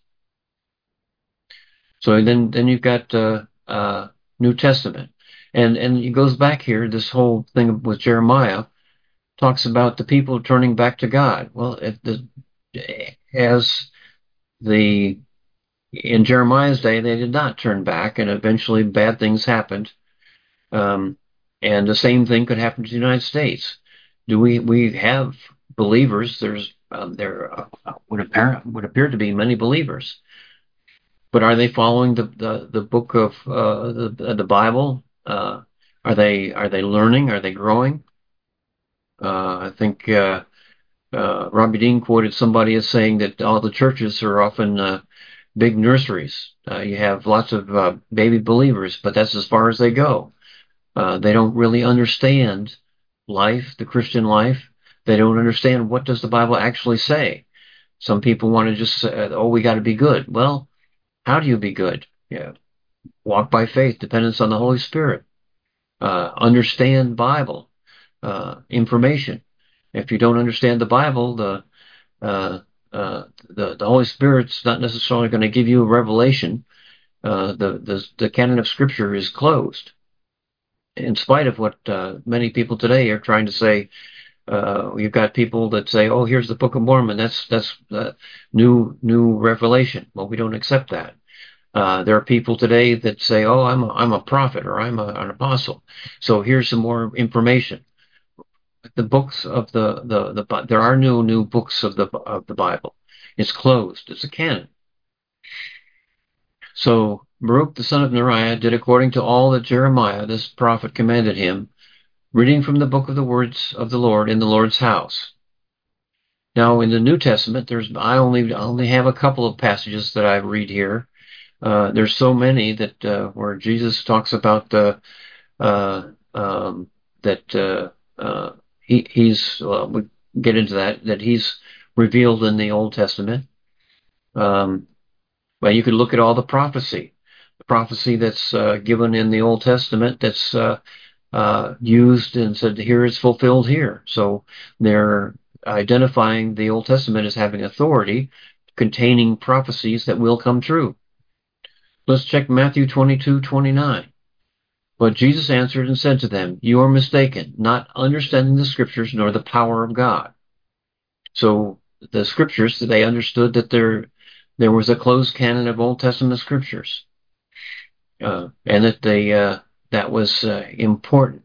A: So then, then you've got uh, uh, New Testament, and and it goes back here. This whole thing with Jeremiah talks about the people turning back to God. Well, it, the, as the in Jeremiah's day, they did not turn back, and eventually bad things happened. Um, and the same thing could happen to the United States. Do we we have believers? There's um, there uh, would appear would appear to be many believers, but are they following the the, the book of uh, the the Bible? Uh, are they are they learning? Are they growing? Uh, I think uh, uh, Robbie Dean quoted somebody as saying that all the churches are often uh, big nurseries. Uh, you have lots of uh, baby believers, but that's as far as they go. Uh, they don't really understand life, the Christian life. They don't understand what does the Bible actually say. Some people want to just say, oh, we got to be good. Well, how do you be good? Yeah, walk by faith, dependence on the Holy Spirit. Uh, understand Bible uh, information. If you don't understand the Bible, the uh, uh, the the Holy Spirit's not necessarily going to give you a revelation. Uh, the the the canon of Scripture is closed, in spite of what uh, many people today are trying to say. Uh, you've got people that say, "Oh, here's the Book of Mormon. That's that's uh, new new revelation." Well, we don't accept that. Uh, there are people today that say, "Oh, I'm a, I'm a prophet or I'm a, an apostle." So here's some more information. The books of the, the the there are no new books of the of the Bible. It's closed. It's a canon. So Baruch the son of Neriah did according to all that Jeremiah this prophet commanded him, reading from the book of the words of the Lord in the Lord's house. Now in the New Testament, there's I only I only have a couple of passages that I read here. Uh, there's so many that uh, where Jesus talks about the uh, um, that uh, uh, he, he's well, we get into that that he's revealed in the Old Testament. Um, well, you could look at all the prophecy, the prophecy that's uh, given in the Old Testament that's uh, uh, used and said here is fulfilled here. So they're identifying the Old Testament as having authority, containing prophecies that will come true. Let's check Matthew twenty-two twenty-nine. But Jesus answered and said to them, you are mistaken, not understanding the Scriptures nor the power of God. So the Scriptures, they understood that there there was a closed canon of Old Testament Scriptures, uh, and that they uh, that was uh, important.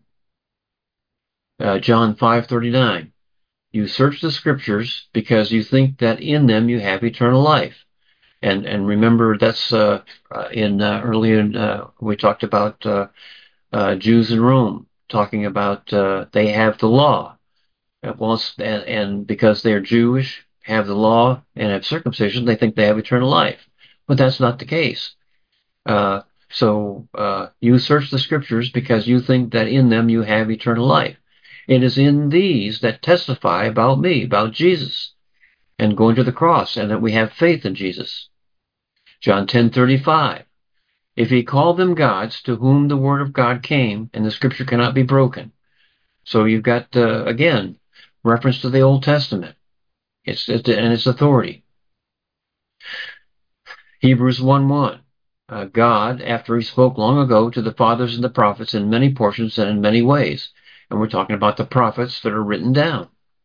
A: Uh, John five thirty-nine. You search the Scriptures because you think that in them you have eternal life. And and remember that's uh, uh, in uh, earlier uh, we talked about uh, uh, Jews in Rome, talking about uh, they have the law. Well, and, and because they're Jewish, have the law, and have circumcision, they think they have eternal life. But that's not the case. Uh, so uh, you search the Scriptures because you think that in them you have eternal life. It is in these that testify about me, about Jesus, and going to the cross, and that we have faith in Jesus. John ten thirty-five. If he called them gods, to whom the word of God came, and the Scripture cannot be broken. So you've got, uh, again, reference to the Old Testament. It's, it's and its authority. Hebrews one one. uh, God after he spoke long ago to the fathers and the prophets in many portions and in many ways. And we're talking about the prophets that are written down.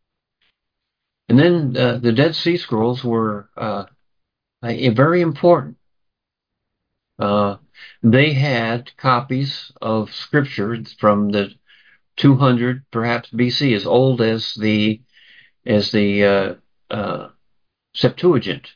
A: And then uh, the Dead Sea Scrolls were uh, very important. Uh, they had copies of scripture from the two hundred perhaps B C, as old as the as the uh, uh, Septuagint.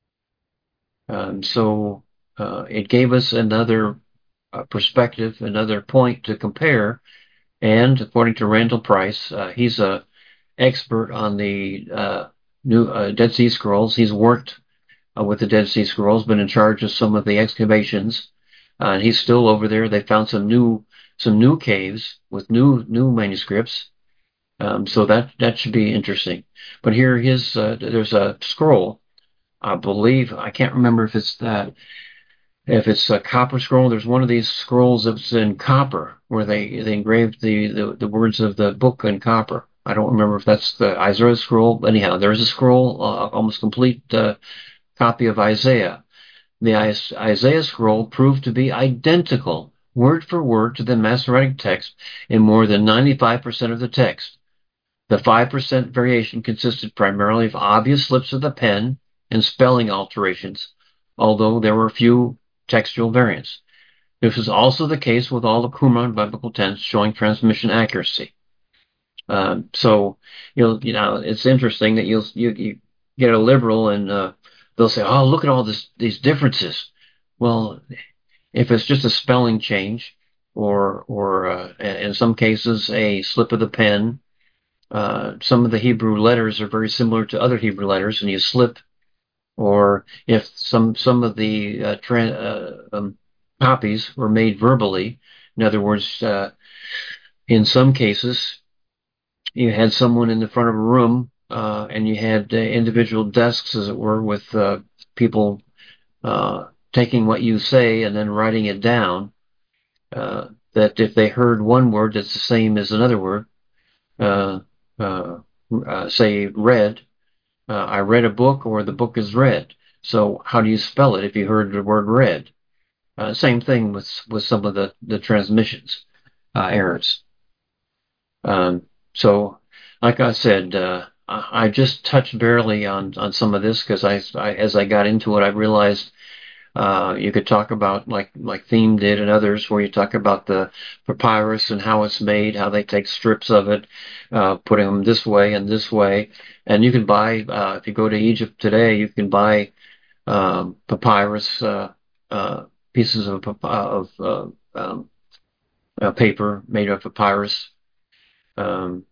A: Um, so uh, it gave us another uh, perspective, another point to compare. And according to Randall Price, uh, he's a expert on the uh, new uh, Dead Sea Scrolls. He's worked uh, with the Dead Sea Scrolls, been in charge of some of the excavations, uh, and he's still over there. They found some new some new caves with new new manuscripts. Um, so that that should be interesting. But here, his uh, there's a scroll. I believe I can't remember if it's that if it's a copper scroll. There's one of these scrolls that's in copper where they they engraved the the, the words of the book in copper. I don't remember if that's the Isaiah scroll. Anyhow, there's a scroll, uh, almost complete uh, copy of Isaiah. The Isaiah scroll proved to be identical, word for word, to the Masoretic text in more than ninety-five percent of the text. The five percent variation consisted primarily of obvious slips of the pen and spelling alterations, although there were few textual variants. This was also the case with all the Qumran biblical texts showing transmission accuracy. Um, so, you'll, you know, it's interesting that you'll you, you get a liberal and uh, they'll say, "Oh, look at all this these differences." Well, if it's just a spelling change, or or uh, in some cases a slip of the pen. Uh, some of the Hebrew letters are very similar to other Hebrew letters, and you slip, or if some some of the uh, tra- uh, um, copies were made verbally. In other words, uh, in some cases, you had someone in the front of a room, uh, and you had uh, individual desks, as it were, with uh, people uh, taking what you say and then writing it down. Uh, that if they heard one word that's the same as another word, uh, uh, uh, say read, uh, I read a book, or the book is read. So how do you spell it if you heard the word read? Uh, same thing with with some of the the transmissions uh, errors. Um, so, like I said, uh, I, I just touched barely on on some of this because I, I as I got into it, I realized uh, you could talk about, like like Theme did and others, where you talk about the papyrus and how it's made, how they take strips of it, uh, putting them this way and this way. And you can buy, uh, if you go to Egypt today, you can buy um, papyrus uh, uh, pieces of of uh, um, uh, paper made of papyrus. Um,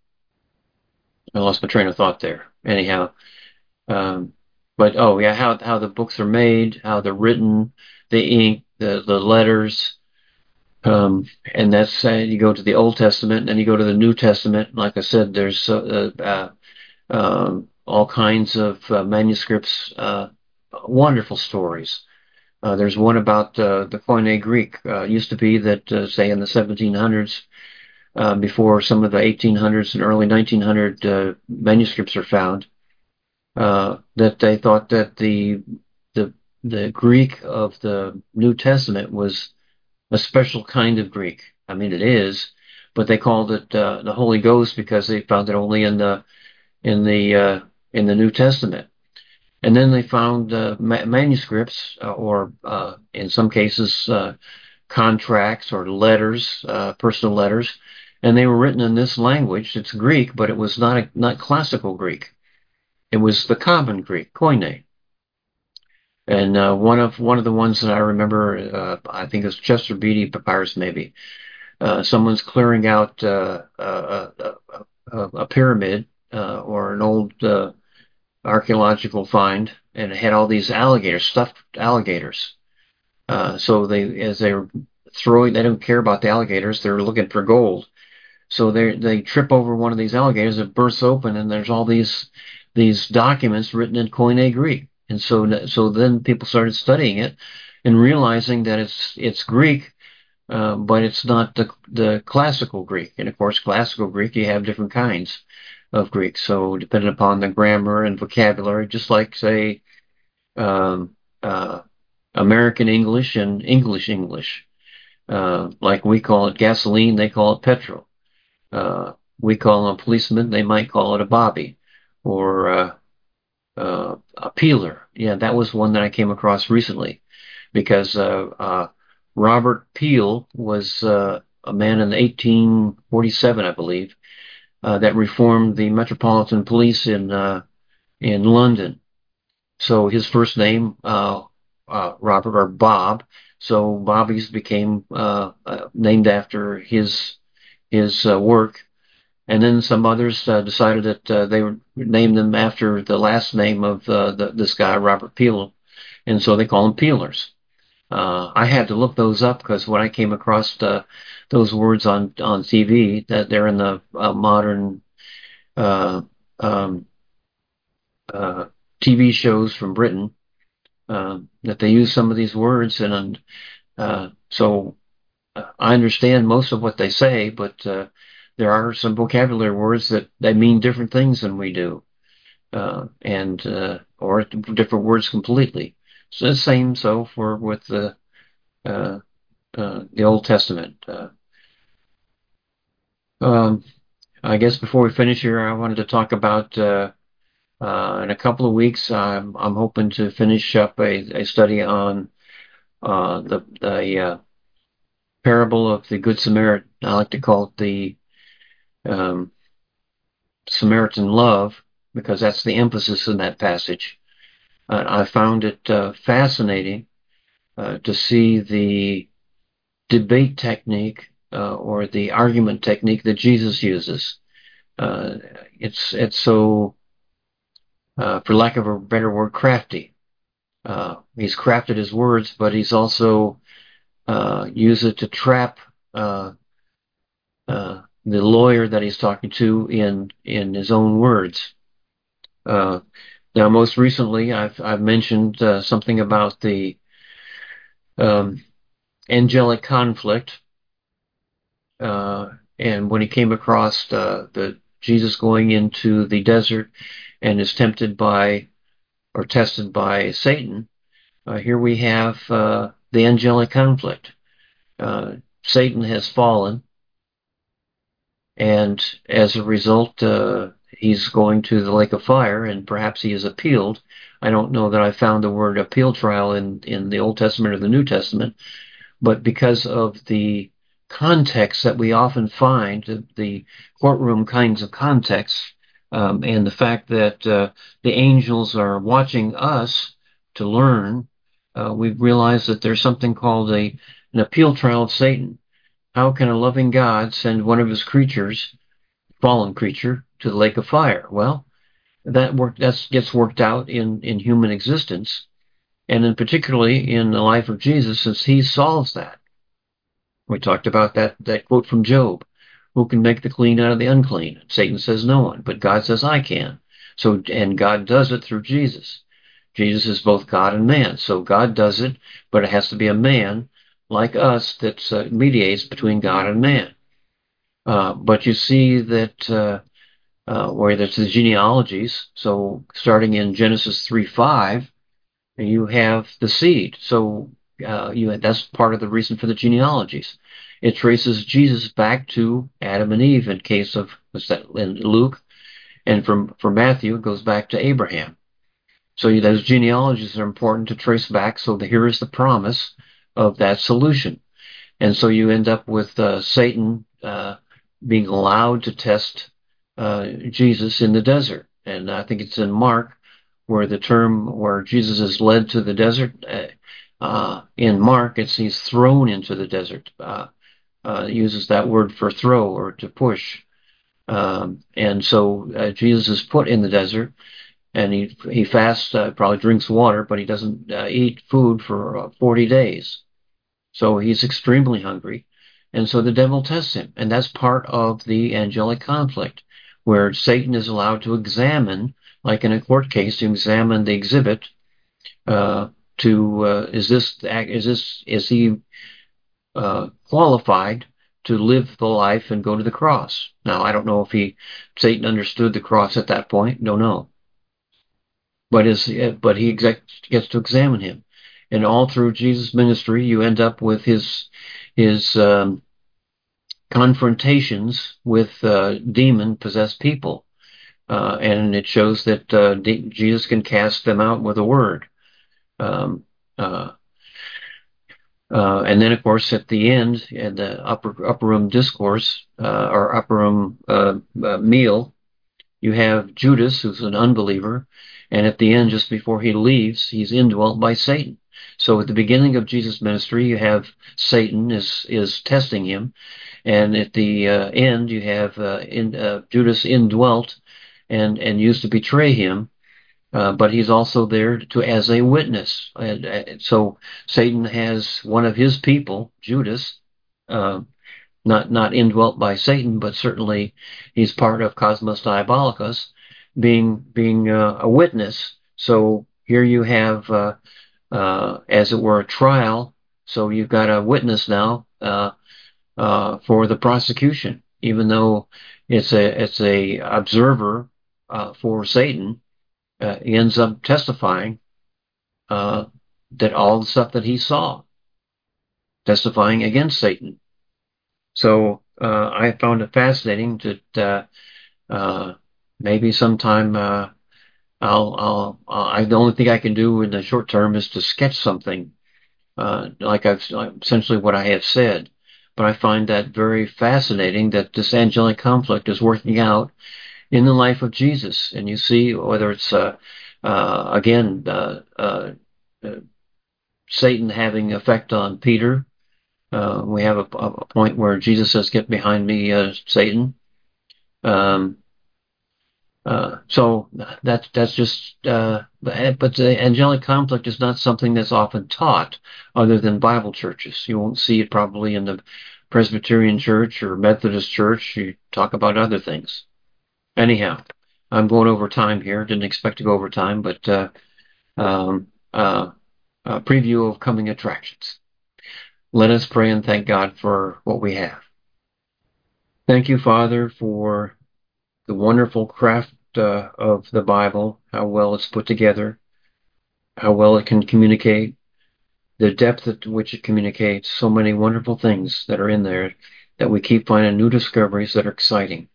A: I lost my train of thought there. Anyhow, um, but oh yeah, how how the books are made, how they're written, the ink, the the letters. Um, and that's uh, you go to the Old Testament, and you go to the New Testament. Like I said, there's uh, uh, um, all kinds of uh, manuscripts, uh, wonderful stories. Uh, there's one about uh, the Koine Greek. Uh, it used to be that, uh, say, in the seventeen hundreds, uh, before some of the eighteen hundreds and early nineteen hundred uh, manuscripts are found, uh, that they thought that the the the Greek of the New Testament was a special kind of Greek. I mean, it is, but they called it uh, the Holy Ghost because they found it only in the in the uh, in the New Testament. And then they found uh, ma- manuscripts, uh, or uh, in some cases, uh, contracts or letters, uh, personal letters, and they were written in this language. It's Greek, but it was not a, not classical Greek. It was the common Greek, Koine. And uh, one of one of the ones that I remember, uh, I think it was Chester Beatty Papyrus, maybe. Uh, someone's clearing out uh, a, a, a, a pyramid uh, or an old uh, archaeological find, and it had all these alligators, stuffed alligators. Uh, so they, as they're throwing, they don't care about the alligators. They're looking for gold. So they they trip over one of these alligators. It bursts open, and there's all these these documents written in Koine Greek. And so so then people started studying it and realizing that it's it's Greek, uh, but it's not the the classical Greek. And of course, classical Greek, you have different kinds of Greek. So depending upon the grammar and vocabulary, just like say um, uh, American English and English English. Uh, like we call it gasoline, they call it petrol. Uh, we call a policeman, they might call it a bobby, or uh, uh, a peeler. Yeah, that was one that I came across recently because uh, uh, Robert Peel was uh, a man in eighteen forty-seven, I believe, uh, that reformed the Metropolitan Police in uh, in London. So his first name, uh, uh, Robert or Bob, so Bobby's became uh, uh, named after his his uh, work. And then some others uh, decided that uh, they would name them after the last name of uh, the, this guy, Robert Peel, and so they call them peelers. Uh, I had to look those up because when I came across uh, those words on on T V, that they're in the uh, modern uh, um, uh, T V shows from Britain, uh, that they use some of these words, and uh, so uh, I understand most of what they say, but uh, there are some vocabulary words that they mean different things than we do, uh, and uh, or different words completely. So the same so for with the uh, uh, the Old Testament. Uh, um, I guess before we finish here, I wanted to talk about uh, uh, in a couple of weeks. I'm I'm hoping to finish up a, a study on uh, the the uh, parable of the Good Samaritan. I like to call it the um, Samaritan love because that's the emphasis in that passage. Uh, I found it uh, fascinating uh, to see the debate technique uh, or the argument technique that Jesus uses. Uh, it's it's so, uh, for lack of a better word, crafty. Uh, he's crafted his words, but he's also uh, used it to trap uh, uh, the lawyer that he's talking to in in his own words. Uh, now, most recently, I've I've mentioned uh, something about the um, angelic conflict, uh, and when he came across uh, the Jesus going into the desert and is tempted by or tested by Satan, uh, here we have uh, the angelic conflict. Uh, Satan has fallen, and as a result, uh, he's going to the lake of fire, and perhaps he is appealed. I don't know that I found the word appeal trial in, in the Old Testament or the New Testament, but because of the context that we often find, the, the courtroom kinds of contexts, um, and the fact that uh, the angels are watching us to learn, uh, we realize that there's something called a an appeal trial of Satan. How can a loving God send one of his creatures, fallen creature, to the lake of fire? Well, that work that gets worked out in in human existence, and in particularly in the life of Jesus, since he solves that. We talked about that that quote from Job: "Who can make the clean out of the unclean?" Satan says no one, but God says I can. So, and God does it through Jesus. Jesus is both God and man, so God does it, but it has to be a man like us that uh, mediates between God and man. Uh, but you see that uh, uh, where there's the genealogies. So starting in Genesis three five, you have the seed. So uh, you that's part of the reason for the genealogies. It traces Jesus back to Adam and Eve in case of what's that in Luke, and from for Matthew it goes back to Abraham. So those genealogies are important to trace back. So the, here is the promise of that solution. And so you end up with uh, Satan uh, being allowed to test uh, Jesus in the desert. And I think it's in Mark where the term where Jesus is led to the desert. Uh, uh, in Mark, it's he's thrown into the desert. Uh, uh, uses that word for throw or to push. Um, and so uh, Jesus is put in the desert, and he he fasts, uh, probably drinks water, but he doesn't uh, eat food for uh, forty days. So he's extremely hungry. And so the devil tests him. And that's part of the angelic conflict, where Satan is allowed to examine, like in a court case, to examine the exhibit, uh, to, uh, is this, is this, is he, uh, qualified to live the life and go to the cross? Now, I don't know if he, Satan understood the cross at that point. Don't know. But is, but he gets to examine him. And all through Jesus' ministry, you end up with his his um, confrontations with uh, demon-possessed people. Uh, and it shows that uh, Jesus can cast them out with a word. Um, uh, uh, and then, of course, at the end, in the upper upper room discourse uh, or upper room uh, uh, meal, you have Judas, who's an unbeliever, and at the end, just before he leaves, he's indwelt by Satan. So at the beginning of Jesus' ministry, you have Satan is is testing him, and at the uh, end, you have uh, in, uh, Judas indwelt and and used to betray him. Uh, but he's also there to as a witness. And, uh, so Satan has one of his people, Judas, uh, not not indwelt by Satan, but certainly he's part of Cosmos Diabolicus, being being uh, a witness. So here you have, uh, uh, as it were, a trial. So you've got a witness now uh, uh, for the prosecution, even though it's a it's a observer uh, for Satan. Uh, he ends up testifying uh, that all the stuff that he saw, testifying against Satan. So uh, I found it fascinating that uh, uh, maybe sometime uh, I'll, I'll, I, the only thing I can do in the short term is to sketch something uh, like I've essentially what I have said. But I find that very fascinating that this angelic conflict is working out in the life of Jesus. And you see whether it's, uh, uh, again, uh, uh, uh, Satan having effect on Peter. Uh, we have a, a point where Jesus says, "Get behind me, uh, Satan." Um, uh, so that's that's just. Uh, but the angelic conflict is not something that's often taught, other than Bible churches. You won't see it probably in the Presbyterian Church or Methodist Church. You talk about other things. Anyhow, I'm going over time here. Didn't expect to go over time, but uh, um, uh, a preview of coming attractions. Let us pray and thank God for what we have. Thank you, Father, for the wonderful craft uh, of the Bible, how well it's put together, how well it can communicate, the depth at which it communicates, so many wonderful things that are in there that we keep finding new discoveries that are exciting.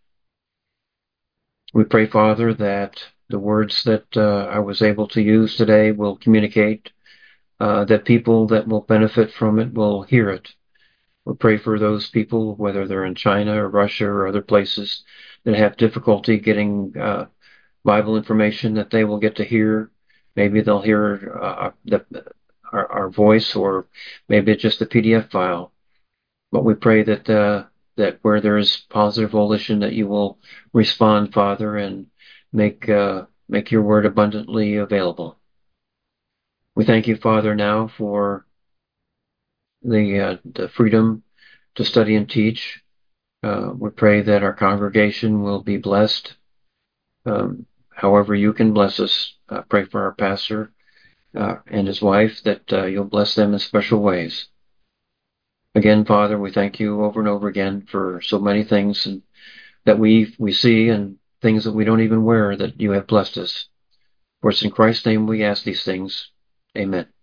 A: We pray, Father, that the words that uh, I was able to use today will communicate, uh, that people that will benefit from it will hear it. We pray for those people, whether they're in China or Russia or other places, that have difficulty getting uh, Bible information, that they will get to hear. Maybe they'll hear uh, the, our, our voice, or maybe it's just a P D F file. But we pray that uh, that where there is positive volition, that you will respond, Father, and make uh, make your word abundantly available. We thank you, Father, now for the uh, the freedom to study and teach. Uh, we pray that our congregation will be blessed. Um, however you can bless us, uh, pray for our pastor uh, and his wife, that uh, you'll bless them in special ways. Again, Father, we thank you over and over again for so many things and, that we we see, and things that we don't even wear, that you have blessed us. For it's in Christ's name we ask these things. Amen.